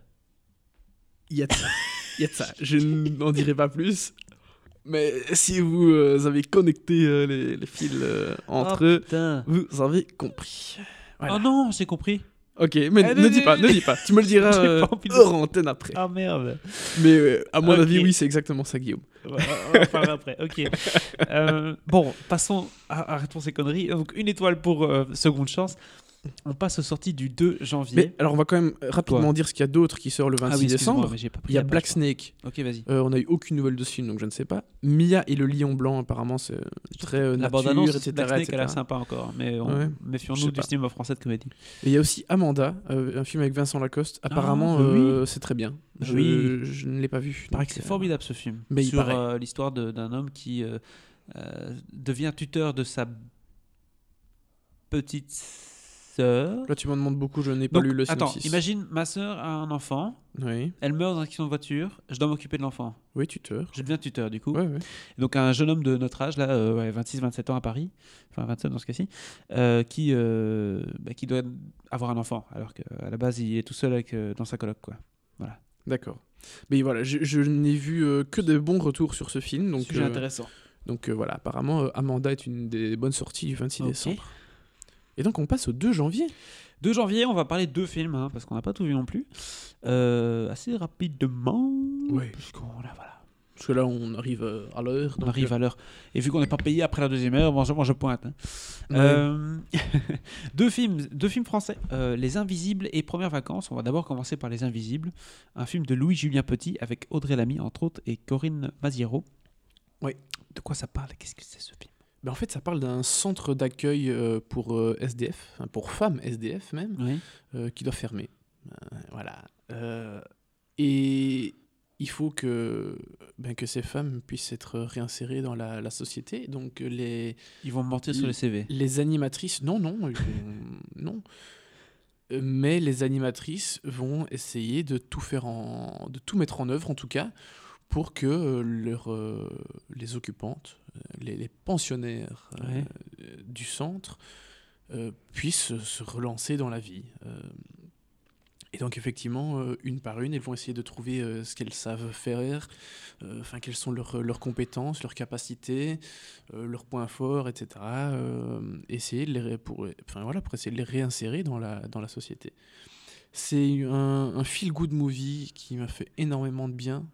Il y a de ça. Il y a de ça. Je n'en dirai pas plus. Mais si vous euh, avez connecté euh, les, les fils euh, entre Oh, eux, putain. vous avez compris. Voilà. Oh non, j'ai compris. Ok, mais Ah, ne non, dis non, pas, non. ne dis pas. Tu me le diras J'ai pas euh, envie de- hors antenne après. Ah merde. Mais euh, à mon Ok. avis, oui, c'est exactement ça, Guillaume. Ouais, on en parlera après. Ok. Euh, bon, passons. à- Arrêtons ces conneries. Donc, une étoile pour euh, Seconde Chance. On passe aux sorties du deux janvier. Mais alors, on va quand même rapidement Quoi dire ce qu'il y a d'autre qui sort le Ah vingt-six oui, excuse-moi, décembre. mais j'ai pas pris Il y a la page, Black je Snake. crois. Ok, vas-y. Euh, on n'a eu aucune nouvelle de ce film, donc je ne sais pas. Mia et le lion blanc, apparemment, c'est très euh, La nature, bande-annonce, et cetera, Black Snake a l'air et cetera. sympa encore. Mais on- Ouais, je méfions-nous sais du pas. cinéma français de comédie. Et il y a aussi Amanda, euh, un film avec Vincent Lacoste. Apparemment, Ah, bah oui. euh, c'est très bien. Je, Oui. je ne l'ai pas vu. Il paraît donc, que c'est euh, formidable ce film. mais il sur paraît. euh, l'histoire de- d'un homme qui euh, euh, devient tuteur de sa petite sœur. Là, tu m'en demandes beaucoup, je n'ai pas Donc, lu le attends, synopsis. imagine ma sœur a un enfant, Oui, elle meurt dans un accident de voiture, je dois m'occuper de l'enfant. oui, tuteur. Je deviens tuteur du coup. Ouais, ouais. Donc un jeune homme de notre âge, là, euh, ouais, vingt-six vingt-sept ans à Paris, enfin vingt-sept dans ce cas-ci, euh, qui, euh, bah, qui doit avoir un enfant, alors qu'à la base il est tout seul avec, euh, dans sa coloc, quoi. D'accord. Mais voilà, je, je n'ai vu euh, que de bons retours sur ce film. Donc, Sujet euh, intéressant. donc euh, voilà, apparemment, euh, Amanda est une des bonnes sorties du vingt-six Ok. décembre. Et donc, on passe au deux janvier. deux janvier, on va parler de deux films, hein, parce qu'on n'a pas tout vu non plus. Euh, assez rapidement. Oui. Puisqu'on là, voilà. Parce que là, on arrive euh, à l'heure. On donc, arrive euh, à l'heure. Et vu qu'on n'est pas payé après la deuxième heure, moi je, moi, je pointe. hein. Ouais. Euh, deux, films, deux films français, euh, Les Invisibles et Premières Vacances. On va d'abord commencer par Les Invisibles, un film de Louis-Julien Petit avec Audrey Lamy, entre autres, et Corinne Maziero. Oui. De quoi ça parle? Qu'est-ce que c'est ce film? ben, en fait, ça parle d'un centre d'accueil euh, pour euh, S D F, enfin, pour femmes S D F même, Oui. euh, qui doit fermer. Euh, voilà. Euh, et il faut que, ben, que ces femmes puissent être réinsérées dans la, la société. Donc, euh, les, Ils vont me mentir sur les C V. les animatrices, non, non, ils vont- non. Euh, Mais les animatrices vont essayer de tout faire en, de tout mettre en œuvre, en tout cas, pour que euh, leur, euh, les occupantes, euh, les, les pensionnaires euh, Ouais. euh, du centre, euh, puissent se relancer dans la vie. Euh, et donc effectivement, euh, une par une, elles vont essayer de trouver euh, ce qu'elles savent faire, euh, enfin quelles sont leurs, leurs compétences, leurs capacités, euh, leurs points forts, et cetera. euh, essayer de les ré- pour, enfin, voilà, pour essayer de les réinsérer dans la, dans la société. C'est un, un feel-good movie qui m'a fait énormément de bien.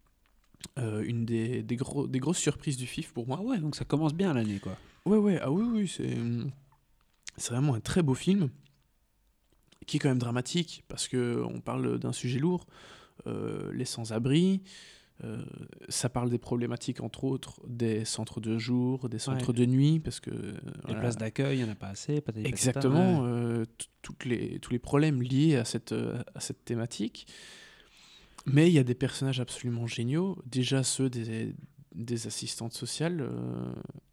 Euh, une des, des, gros, des grosses surprises du F I F pour moi. Ah ouais, donc ça commence bien l'année, quoi. Ouais, ouais, ah oui, oui, c'est, c'est vraiment un très beau film qui est quand même dramatique parce qu'on parle d'un sujet lourd, euh, les sans-abri, Euh, ça parle des problématiques, entre autres, des centres de jour, des centres Ouais. de nuit, parce que... euh, Les voilà. places d'accueil, il n'y en a pas assez. patati patata, Exactement, ouais. euh, t- toutes les, tous les problèmes liés à cette, euh, à cette thématique. Mais il y a des personnages absolument géniaux, déjà ceux des, des assistantes sociales, euh,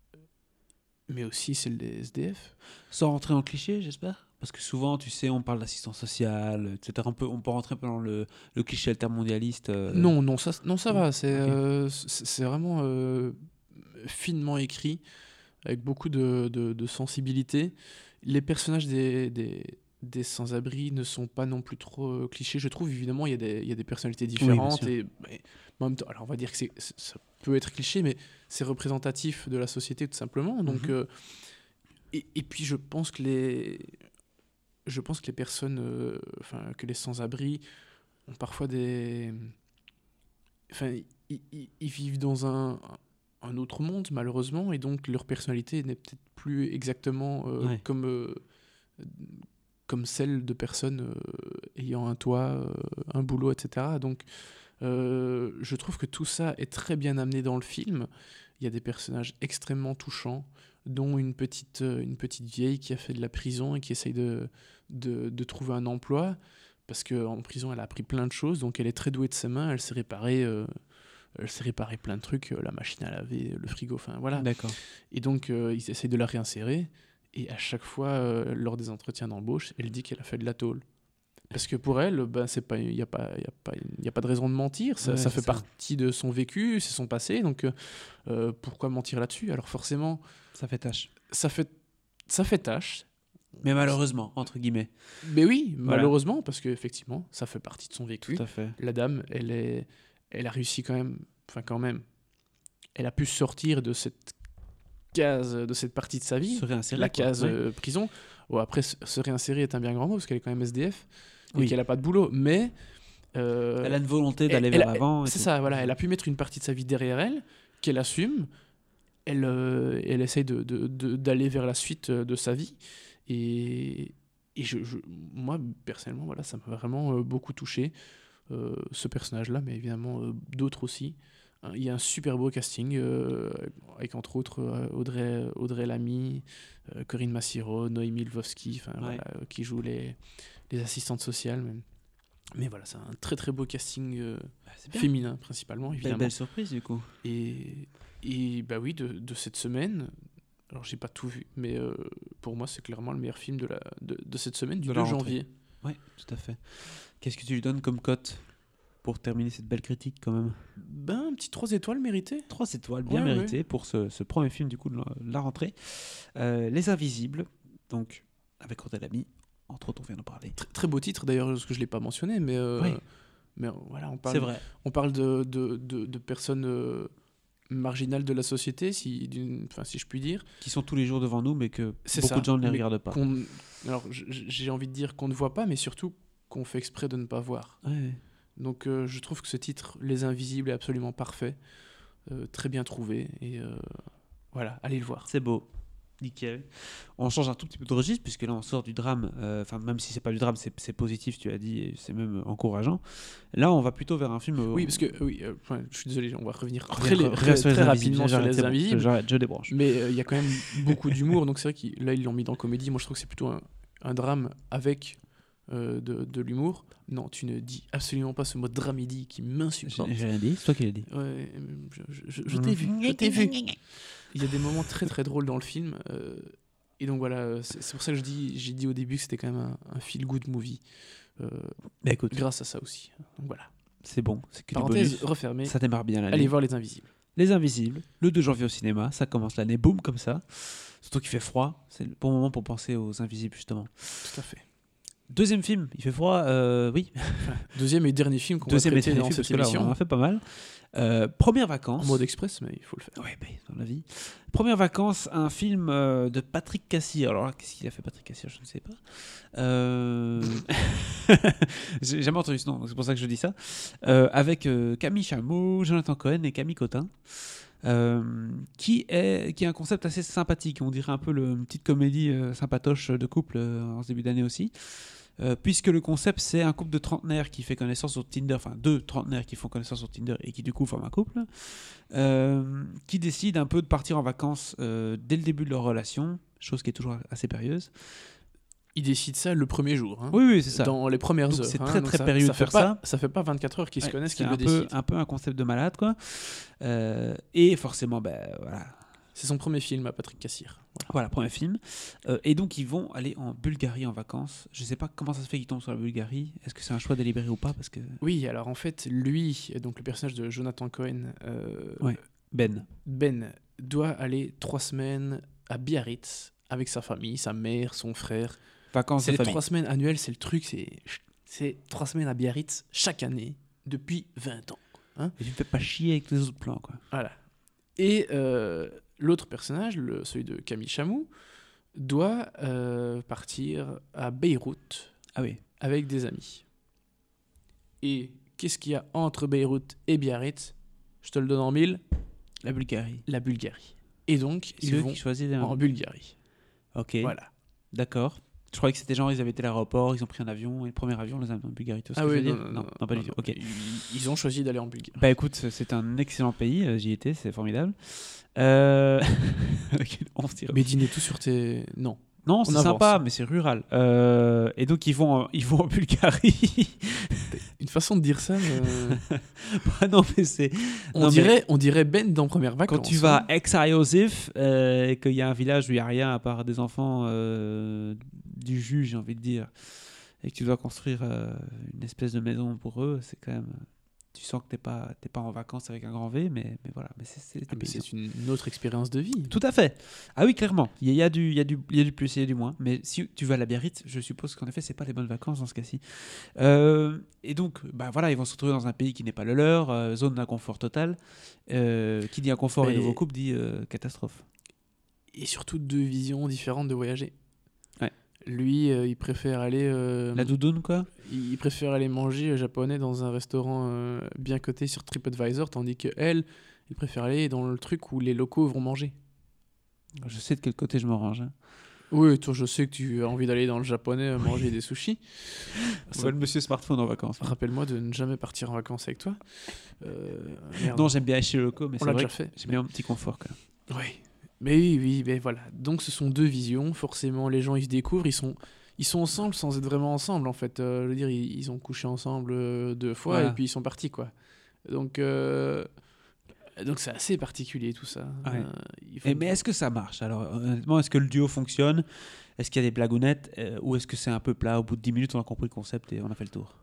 mais aussi celles des S D F. Sans rentrer en cliché, j'espère. Parce que souvent, tu sais, on parle d'assistance sociale, et cetera. On peut, on peut rentrer dans le, le cliché altermondialiste. euh, Non, non, ça, non, ça non va, c'est Ok. euh, c'est c'est vraiment euh, finement écrit, avec beaucoup de, de, de sensibilité. Les personnages des, des, des sans-abri ne sont pas non plus trop euh, clichés, je trouve. Évidemment, il y a des, il y a des personnalités bien différentes. sûr. Et, mais en même temps, alors on va dire que c'est- c'est- ça peut être cliché, mais c'est représentatif de la société tout simplement. Donc, Mhm. euh, et, et puis je pense que les, je pense que les personnes, euh, enfin que les sans-abri ont parfois des, enfin ils, ils- ils vivent dans un, un autre monde malheureusement, et donc leur personnalité n'est peut-être plus exactement euh, Ouais. comme euh, comme celle de personnes euh, ayant un toit, euh, un boulot, et cetera. Donc euh, je trouve que tout ça est très bien amené dans le film. Il y a des personnages extrêmement touchants, dont une petite, euh, une petite vieille qui a fait de la prison et qui essaye de, de, de trouver un emploi, parce qu'en prison, elle a appris plein de choses, donc elle est très douée de ses mains, elle s'est réparée, euh, elle s'est réparée plein de trucs, euh, la machine à laver, le frigo, enfin voilà. D'accord. Et donc, euh, ils essayent de la réinsérer, et à chaque fois, euh, lors des entretiens d'embauche, elle dit qu'elle a fait de la tôle. Parce que pour elle, ben, c'est pas, il n'y a, pas- y a, pas- y a pas de raison de mentir, ça, Ouais, ça c'est fait ça. partie de son vécu, c'est son passé, donc euh, euh, pourquoi mentir là-dessus? Alors forcément, Ça fait tâche. ça fait, ça fait tâche. Mais malheureusement, entre guillemets. Mais oui, Voilà. malheureusement, parce qu'effectivement, ça fait partie de son vécu. Tout à fait. La dame, elle, est, elle a réussi quand même, enfin quand même, elle a pu sortir de cette case, de cette partie de sa vie, Se réinsérer, la quoi. case Ouais. euh, prison. Bon, après, se se réinsérer est un bien grand mot, parce qu'elle est quand même S D F, et Oui. qu'elle n'a pas de boulot, mais... euh, Elle a une volonté elle- d'aller elle vers a- l'avant. et C'est tout. ça, voilà, elle a pu mettre une partie de sa vie derrière elle, qu'elle assume, elle, euh, elle essaye de, de- de- d'aller vers la suite euh, de sa vie, et, et je, je- moi, personnellement, voilà, ça m'a vraiment euh, beaucoup touché, euh, ce personnage-là, mais évidemment euh, d'autres aussi. Hein, il y a un super beau casting, euh, avec entre autres euh, Audrey, Audrey Lamy, euh, Corinne Massiro, Noémie Lvovsky, enfin, Ouais. voilà, euh, qui jouent les, les assistantes sociales. Mais, mais voilà, c'est un très très beau casting euh, Bah, c'est bien. féminin principalement, Belle, évidemment. belle surprise, du coup. Et, et bah oui, de, de cette semaine, alors j'ai pas tout vu, mais euh, pour moi c'est clairement le meilleur film de, la, de, de cette semaine, du De deux la rentrée. janvier. Oui, tout à fait. Qu'est-ce que tu lui donnes comme cote pour terminer cette belle critique, quand même? Ben, un petit trois étoiles mérité. Trois étoiles, bien Ouais, mérité pour ce, ce premier film du coup de la, de la rentrée. Euh, Les Invisibles, donc avec Audrey Lamy, entre autres, on vient d'en parler. Très, très beau titre d'ailleurs, parce que je l'ai pas mentionné, mais, euh, Oui. mais euh, voilà, on parle, C'est vrai. on parle de, de, de, de personnes euh, marginales de la société, si, d'une- enfin, si je puis dire. Qui sont tous les jours devant nous, mais que C'est beaucoup ça, de gens ne les mais regardent pas. qu'on- alors j- j- j'ai envie de dire qu'on ne voit pas, mais surtout qu'on fait exprès de ne pas voir. Ouais. Donc euh, je trouve que ce titre, Les Invisibles, est absolument parfait, euh, très bien trouvé, et euh, voilà, allez le voir. C'est beau. Nickel. On change un tout petit peu de registre, puisque là on sort du drame, euh, enfin même si c'est pas du drame, c'est c'est positif, tu as dit, et c'est même encourageant. Là on va plutôt vers un film... euh, Oui, parce que, euh, oui, euh, enfin, je suis désolé, on va revenir reviens- très, reviens très, sur Les très Invisibles. rapidement sur J'arrête, Les c'est bon, Invisibles. j'arrête, je débranche. Mais euh, il y a quand même beaucoup d'humour, donc c'est vrai que là ils l'ont mis dans comédie. Moi je trouve que c'est plutôt un, un drame avec euh, de, de l'humour. Non, tu ne dis absolument pas ce mot dramédie qui m'insupporte. J'ai j'ai rien dit, c'est toi qui l'as dit. Ouais, je, je- je- je t'ai vu, je t'ai vu. Il y a des moments très très drôles dans le film. euh, et donc voilà, c'est c'est pour ça que je dis, j'ai dit au début que c'était quand même un, un feel-good movie. euh, Bah écoute, grâce à ça aussi. Donc voilà. c'est bon, c'est que du Parenthèse bonus. refermée. Ça démarre bien l'année. Allez voir Les Invisibles. Les Invisibles, le deux janvier au cinéma, ça commence l'année, boum, comme ça. Surtout qu'il fait froid, c'est le bon moment pour penser aux Invisibles, justement. Tout à fait. Deuxième film, il fait froid, euh, oui. Deuxième et dernier film qu'on va Deuxième et traiter dernier dans film, parce cette que là, on émission. en a fait pas mal. Euh, première En vacances. mode express, mais il faut le faire. Ouais, bah, dans la vie. Première vacances, un film euh, de Patrick Cassir. Alors là, qu'est-ce qu'il a fait, Patrick Cassir? Je ne sais pas. Euh... J'ai jamais entendu ce nom, donc c'est pour ça que je dis ça. Euh, avec euh, Camille Chameau, Jonathan Cohen et Camille Cotin. Euh, qui, est, qui est un concept assez sympathique. On dirait un peu le, une petite comédie euh, sympatoche de couple euh, en ce début d'année aussi. Euh, puisque le concept, c'est un couple de trentenaires qui fait connaissance sur Tinder, enfin deux trentenaires qui font connaissance sur Tinder et qui du coup forment un couple, euh, qui décident un peu de partir en vacances euh, dès le début de leur relation, chose qui est toujours assez périlleuse. Ils décident ça le premier jour. Hein, oui, oui, c'est ça. Dans les premières donc heures. C'est hein, très, très périlleux de faire pas, ça. Ça fait pas vingt-quatre heures qu'ils ouais, se connaissent, qu'ils qu'ils le peu, décident. un peu un concept de malade, quoi. Euh, et forcément, ben voilà. C'est son premier film à Patrick Cassir. Voilà, voilà premier film. Euh, et donc, ils vont aller en Bulgarie en vacances. Je sais pas comment ça se fait qu'ils tombent sur la Bulgarie. Est-ce que c'est un choix délibéré ou pas parce que... Oui, alors en fait, lui, donc le personnage de Jonathan Cohen, euh, ouais. Ben. Ben, doit aller trois semaines à Biarritz avec sa famille, sa mère, son frère. Vacances c'est de les famille. trois semaines annuelles, c'est le truc, c'est, c'est trois semaines à Biarritz chaque année depuis vingt ans. Hein, et tu ne fais pas chier avec les autres plans, quoi. Voilà. Et euh, l'autre personnage, le, celui de Camille Chamou, doit euh, partir à Beyrouth ah oui. avec des amis. Et qu'est-ce qu'il y a entre Beyrouth et Biarritz ? Je te le donne en mille. La Bulgarie. La Bulgarie. Et donc, c'est ils eux vont qui choisissent en Bulgarie. Ok. Voilà. D'accord. Je croyais que c'était genre, ils avaient été à l'aéroport, ils ont pris un avion, et le premier avion, les a amenés en Bulgarie. Tout ce ah que oui, je veux non, dire non, non, non, non, pas non, du tout. non. Ok. Ils, ils ont choisi d'aller en Bulgarie. Bah écoute, c'est un excellent pays, euh, j'y étais, c'est formidable. Euh... On se tire. Mais dîner tout sur tes... Non. Non, c'est avance. sympa, mais c'est rural. Euh... Et donc, ils vont, en... ils vont en Bulgarie. Une façon de dire ça... Euh... bah non, mais c'est... On, non, dirait, mais... on dirait Ben dans Première Vacances. Quand tu vas à Aix-Iosif euh, et qu'il y a un village où il n'y a rien à part des enfants euh, du juge, j'ai envie de dire, et que tu dois construire euh, une espèce de maison pour eux, c'est quand même... Tu sens que tu n'es pas, t'es pas en vacances avec un grand V, mais, mais voilà. Mais c'est, c'est, ah, mais c'est une autre expérience de vie. Tout à fait. Ah oui, clairement. Il y a, il y a, du, il y a, du, il y a du plus et il y a du moins. Mais si tu vas à la Biarritz, je suppose qu'en effet, ce n'est pas les bonnes vacances dans ce cas-ci. Euh, et donc, bah, voilà, ils vont se retrouver dans un pays qui n'est pas le leur, euh, zone d'inconfort total. Euh, qui dit inconfort mais... et nouveau couple dit euh, catastrophe. Et surtout deux visions différentes de voyager. Ouais. Lui, euh, il préfère aller... Euh, la doudoune, quoi. Il préfère aller manger japonais dans un restaurant euh, bien coté sur TripAdvisor, tandis que elle, il préfère aller dans le truc où les locaux vont manger. Je sais de quel côté je me range. Hein. Oui, toi, je sais que tu as envie d'aller dans le japonais manger des sushis. Ça... le monsieur smartphone en vacances. Rappelle-moi de ne jamais partir en vacances avec toi. Euh, non, j'aime bien aller chez les locaux, mais on c'est l'a vrai déjà fait. J'aime bien un petit confort, quand même. Oui. Mais oui, oui, mais voilà. Donc, ce sont deux visions. Forcément, les gens, ils se découvrent, ils sont... Ils sont ensemble sans être vraiment ensemble, en fait. Euh, je veux dire, ils, ils ont couché ensemble euh, deux fois voilà. Et puis ils sont partis, quoi. Donc, euh, donc c'est assez particulier, tout ça. Ouais. Euh, faut... et, mais est-ce que ça marche ? Alors, honnêtement, est-ce que le duo fonctionne ? Est-ce qu'il y a des blagounettes euh, ou est-ce que c'est un peu plat ? Au bout de dix minutes, on a compris le concept et on a fait le tour.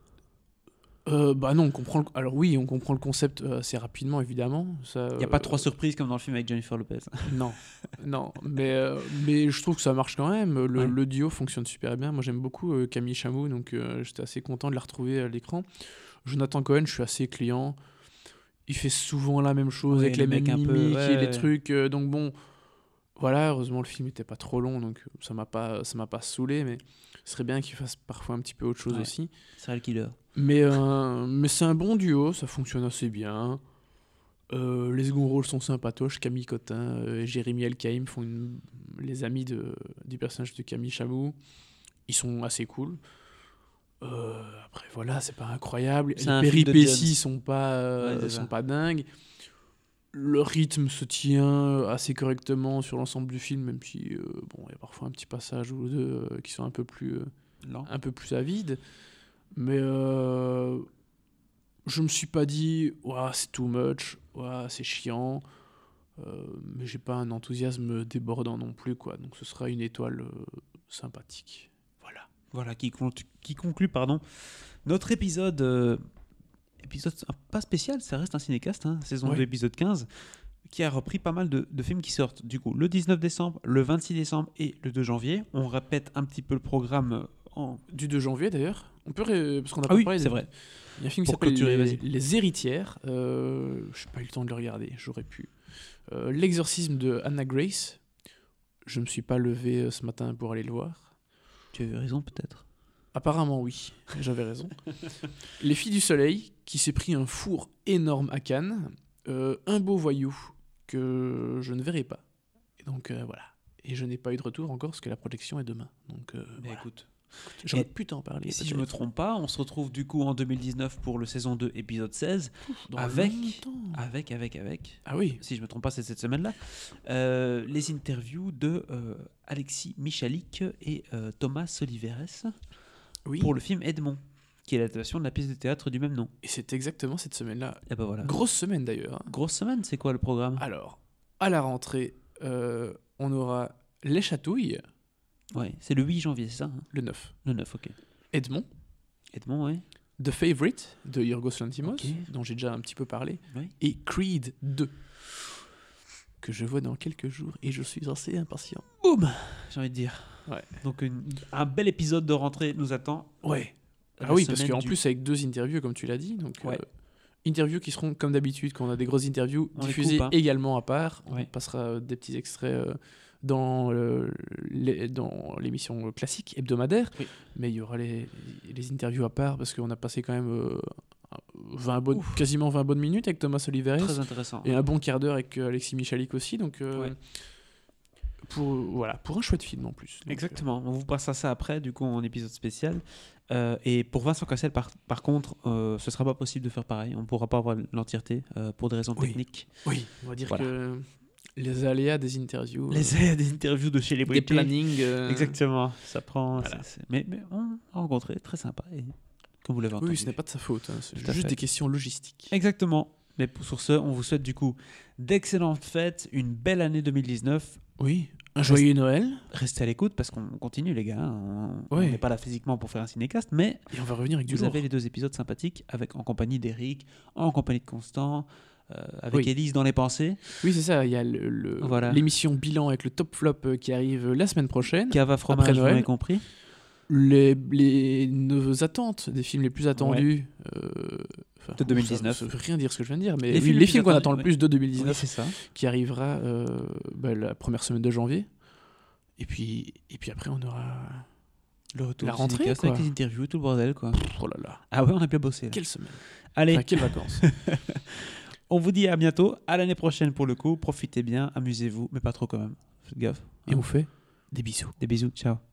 Euh, bah non, on comprend le... Alors oui, on comprend le concept euh, assez rapidement, évidemment. Il n'y a euh... pas trois surprises comme dans le film avec Jennifer Lopez. Non, non, mais, euh, mais je trouve que ça marche quand même. Le, ouais. le duo fonctionne super bien. Moi, j'aime beaucoup euh, Camille Chamou, donc euh, j'étais assez content de la retrouver à l'écran. Jonathan Cohen, je suis assez client. Il fait souvent la même chose, ouais, avec les, les mêmes mimiques peu, ouais, et les ouais. trucs. Euh, donc bon, voilà, heureusement, le film n'était pas trop long, donc ça m'a pas, ça m'a pas saoulé, mais ce serait bien qu'il fasse parfois un petit peu autre chose ouais. aussi. C'est le killer. Mais, euh, mais c'est un bon duo, ça fonctionne assez bien. Euh, les seconds rôles sont sympatoches. Camille Cotin et euh, Jérémy Elkaïm font une... les amis de, du personnage de Camille Chamou. Ils sont assez cool. Euh, après, voilà, c'est pas incroyable. C'est les péripéties sont pas, euh, ouais, sont pas dingues. Le rythme se tient assez correctement sur l'ensemble du film, même si euh, bon, il y a parfois un petit passage ou deux euh, qui sont un peu plus, euh, un peu plus avides. Mais euh, je me suis pas dit ouah, c'est too much, ouah, c'est chiant, euh, mais j'ai pas un enthousiasme débordant non plus, quoi. Donc ce sera une étoile euh, sympathique. Voilà. Voilà qui, con- qui conclut pardon notre épisode euh, épisode pas spécial, ça reste un cinécast, hein, saison ouais. deux épisode quinze, qui a repris pas mal de, de films qui sortent du coup le dix-neuf décembre, le vingt-six décembre et le deux janvier. On répète un petit peu le programme en... du deux janvier d'ailleurs. On peut ré... parce qu'on a ah pas oui, parlé. C'est de... vrai. Il y a un film qui Pour s'appelle clôturer, les... vas-y. les Héritières. Euh... Je n'ai pas eu le temps de le regarder. J'aurais pu. Euh, L'exorcisme de Anna Grace. Je me suis pas levé euh, ce matin pour aller le voir. Tu avais raison peut-être. Apparemment oui, j'avais raison. Les Filles du Soleil, qui s'est pris un four énorme à Cannes. Euh, un beau voyou que je ne verrai pas. Et donc euh, voilà. Et je n'ai pas eu de retour encore parce que la projection est demain. Donc, euh, Mais voilà. écoute, J'aurais Et- pu t'en parler. Et si je peut-être. me trompe pas, on se retrouve du coup en deux mille dix-neuf pour le saison deux, épisode seize, Dans avec, longtemps. avec, avec, avec, Ah oui. si je me trompe pas, c'est cette semaine-là, euh, les interviews de euh, Alexis Michalik et euh, Thomas Oliveres Oui. pour le film Edmond, qui est l'adaptation de la pièce de théâtre du même nom. Et c'est exactement cette semaine-là. Et ben voilà. Grosse semaine d'ailleurs. hein. Grosse semaine, c'est quoi le programme? Alors, à la rentrée, euh, on aura Les Chatouilles, Ouais, c'est le huit janvier, c'est ça hein le neuf. Le neuf, ok. Edmond, Edmond, ouais. The Favorite de Yorgos Lanthimos, Ok. dont j'ai déjà un petit peu parlé, Oui. et Creed deux, que je vois dans quelques jours et je suis assez impatient. Boum, j'ai envie de dire. Ouais. Donc une- un bel épisode de rentrée nous attend. Ouais. La Ah oui, parce semaine qu'en du- plus, avec deux interviews, comme tu l'as dit, donc Ouais. euh, interviews qui seront comme d'habitude, quand on a des grosses interviews, On les diffusées coupe, hein. également à part. Ouais. On passera euh, des petits extraits euh, dans, euh, les- dans l'émission classique hebdomadaire, Oui. mais il y aura les, les interviews à part parce qu'on a passé quand même euh, vingt bonnes, Ouf. quasiment vingt bonnes minutes avec Thomas Oliveres Très intéressant. et un bon quart d'heure avec euh, Alexis Michalik aussi. Donc, euh, Ouais. pour, voilà, pour un chouette film en plus. Donc, Exactement. On vous passera ça après, du coup, en épisode spécial. Euh, et pour Vincent Cassel, par, par contre, euh, ce sera pas possible de faire pareil. On pourra pas avoir l'entièreté euh, pour des raisons Oui. techniques. euh, oui, on va dire Voilà. que les aléas des interviews, Les euh, des interviews de chez les des plannings. euh, Exactement. Ça prend. Voilà. c'est- c'est- Mais, mais on a rencontré, très sympa. Et comme vous l'avez entendu. Oui, ce n'est pas de sa faute, hein, c'est Tout à juste fait. des questions logistiques. Exactement. Mais pour- sur ce, on vous souhaite du coup d'excellentes fêtes, une belle année deux mille dix-neuf. Oui, un joyeux Noël. Restez à l'écoute parce qu'on continue, les gars. On on Ouais. n'est pas là physiquement pour faire un cinécast, mais Et on va revenir avec du vous lourd. avez les deux épisodes sympathiques avec, en compagnie d'Eric, en compagnie de Constant, euh, avec Oui. Élise dans les pensées. Oui, c'est ça. Il y a le- le- Voilà. l'émission bilan avec le top flop euh, qui arrive la semaine prochaine. Cava fromage, Après vous Noël. m'avez compris. Les, les nos attentes des films les plus attendus euh, enfin, De deux mille dix-neuf. Ça, ça veut rien dire ce que je viens de dire, mais Les oui, films les les films, plus qu'on attend le attendus, plus de Oui, deux mille dix-neuf c'est ça. qui arrivera euh, bah, la première semaine de janvier. Et puis, et puis après, on aura. Le retour La du rentrée, cinécast quoi. avec les interviews, tout le bordel, quoi. Oh là là, Ah ouais, on a bien bossé. là. quelle semaine. Allez, Enfin, quelles vacances. on vous dit à bientôt, à l'année prochaine pour le coup. Profitez bien, amusez-vous, mais pas trop quand même. Faites gaffe. Et hein. on fait des bisous. Des bisous, ciao.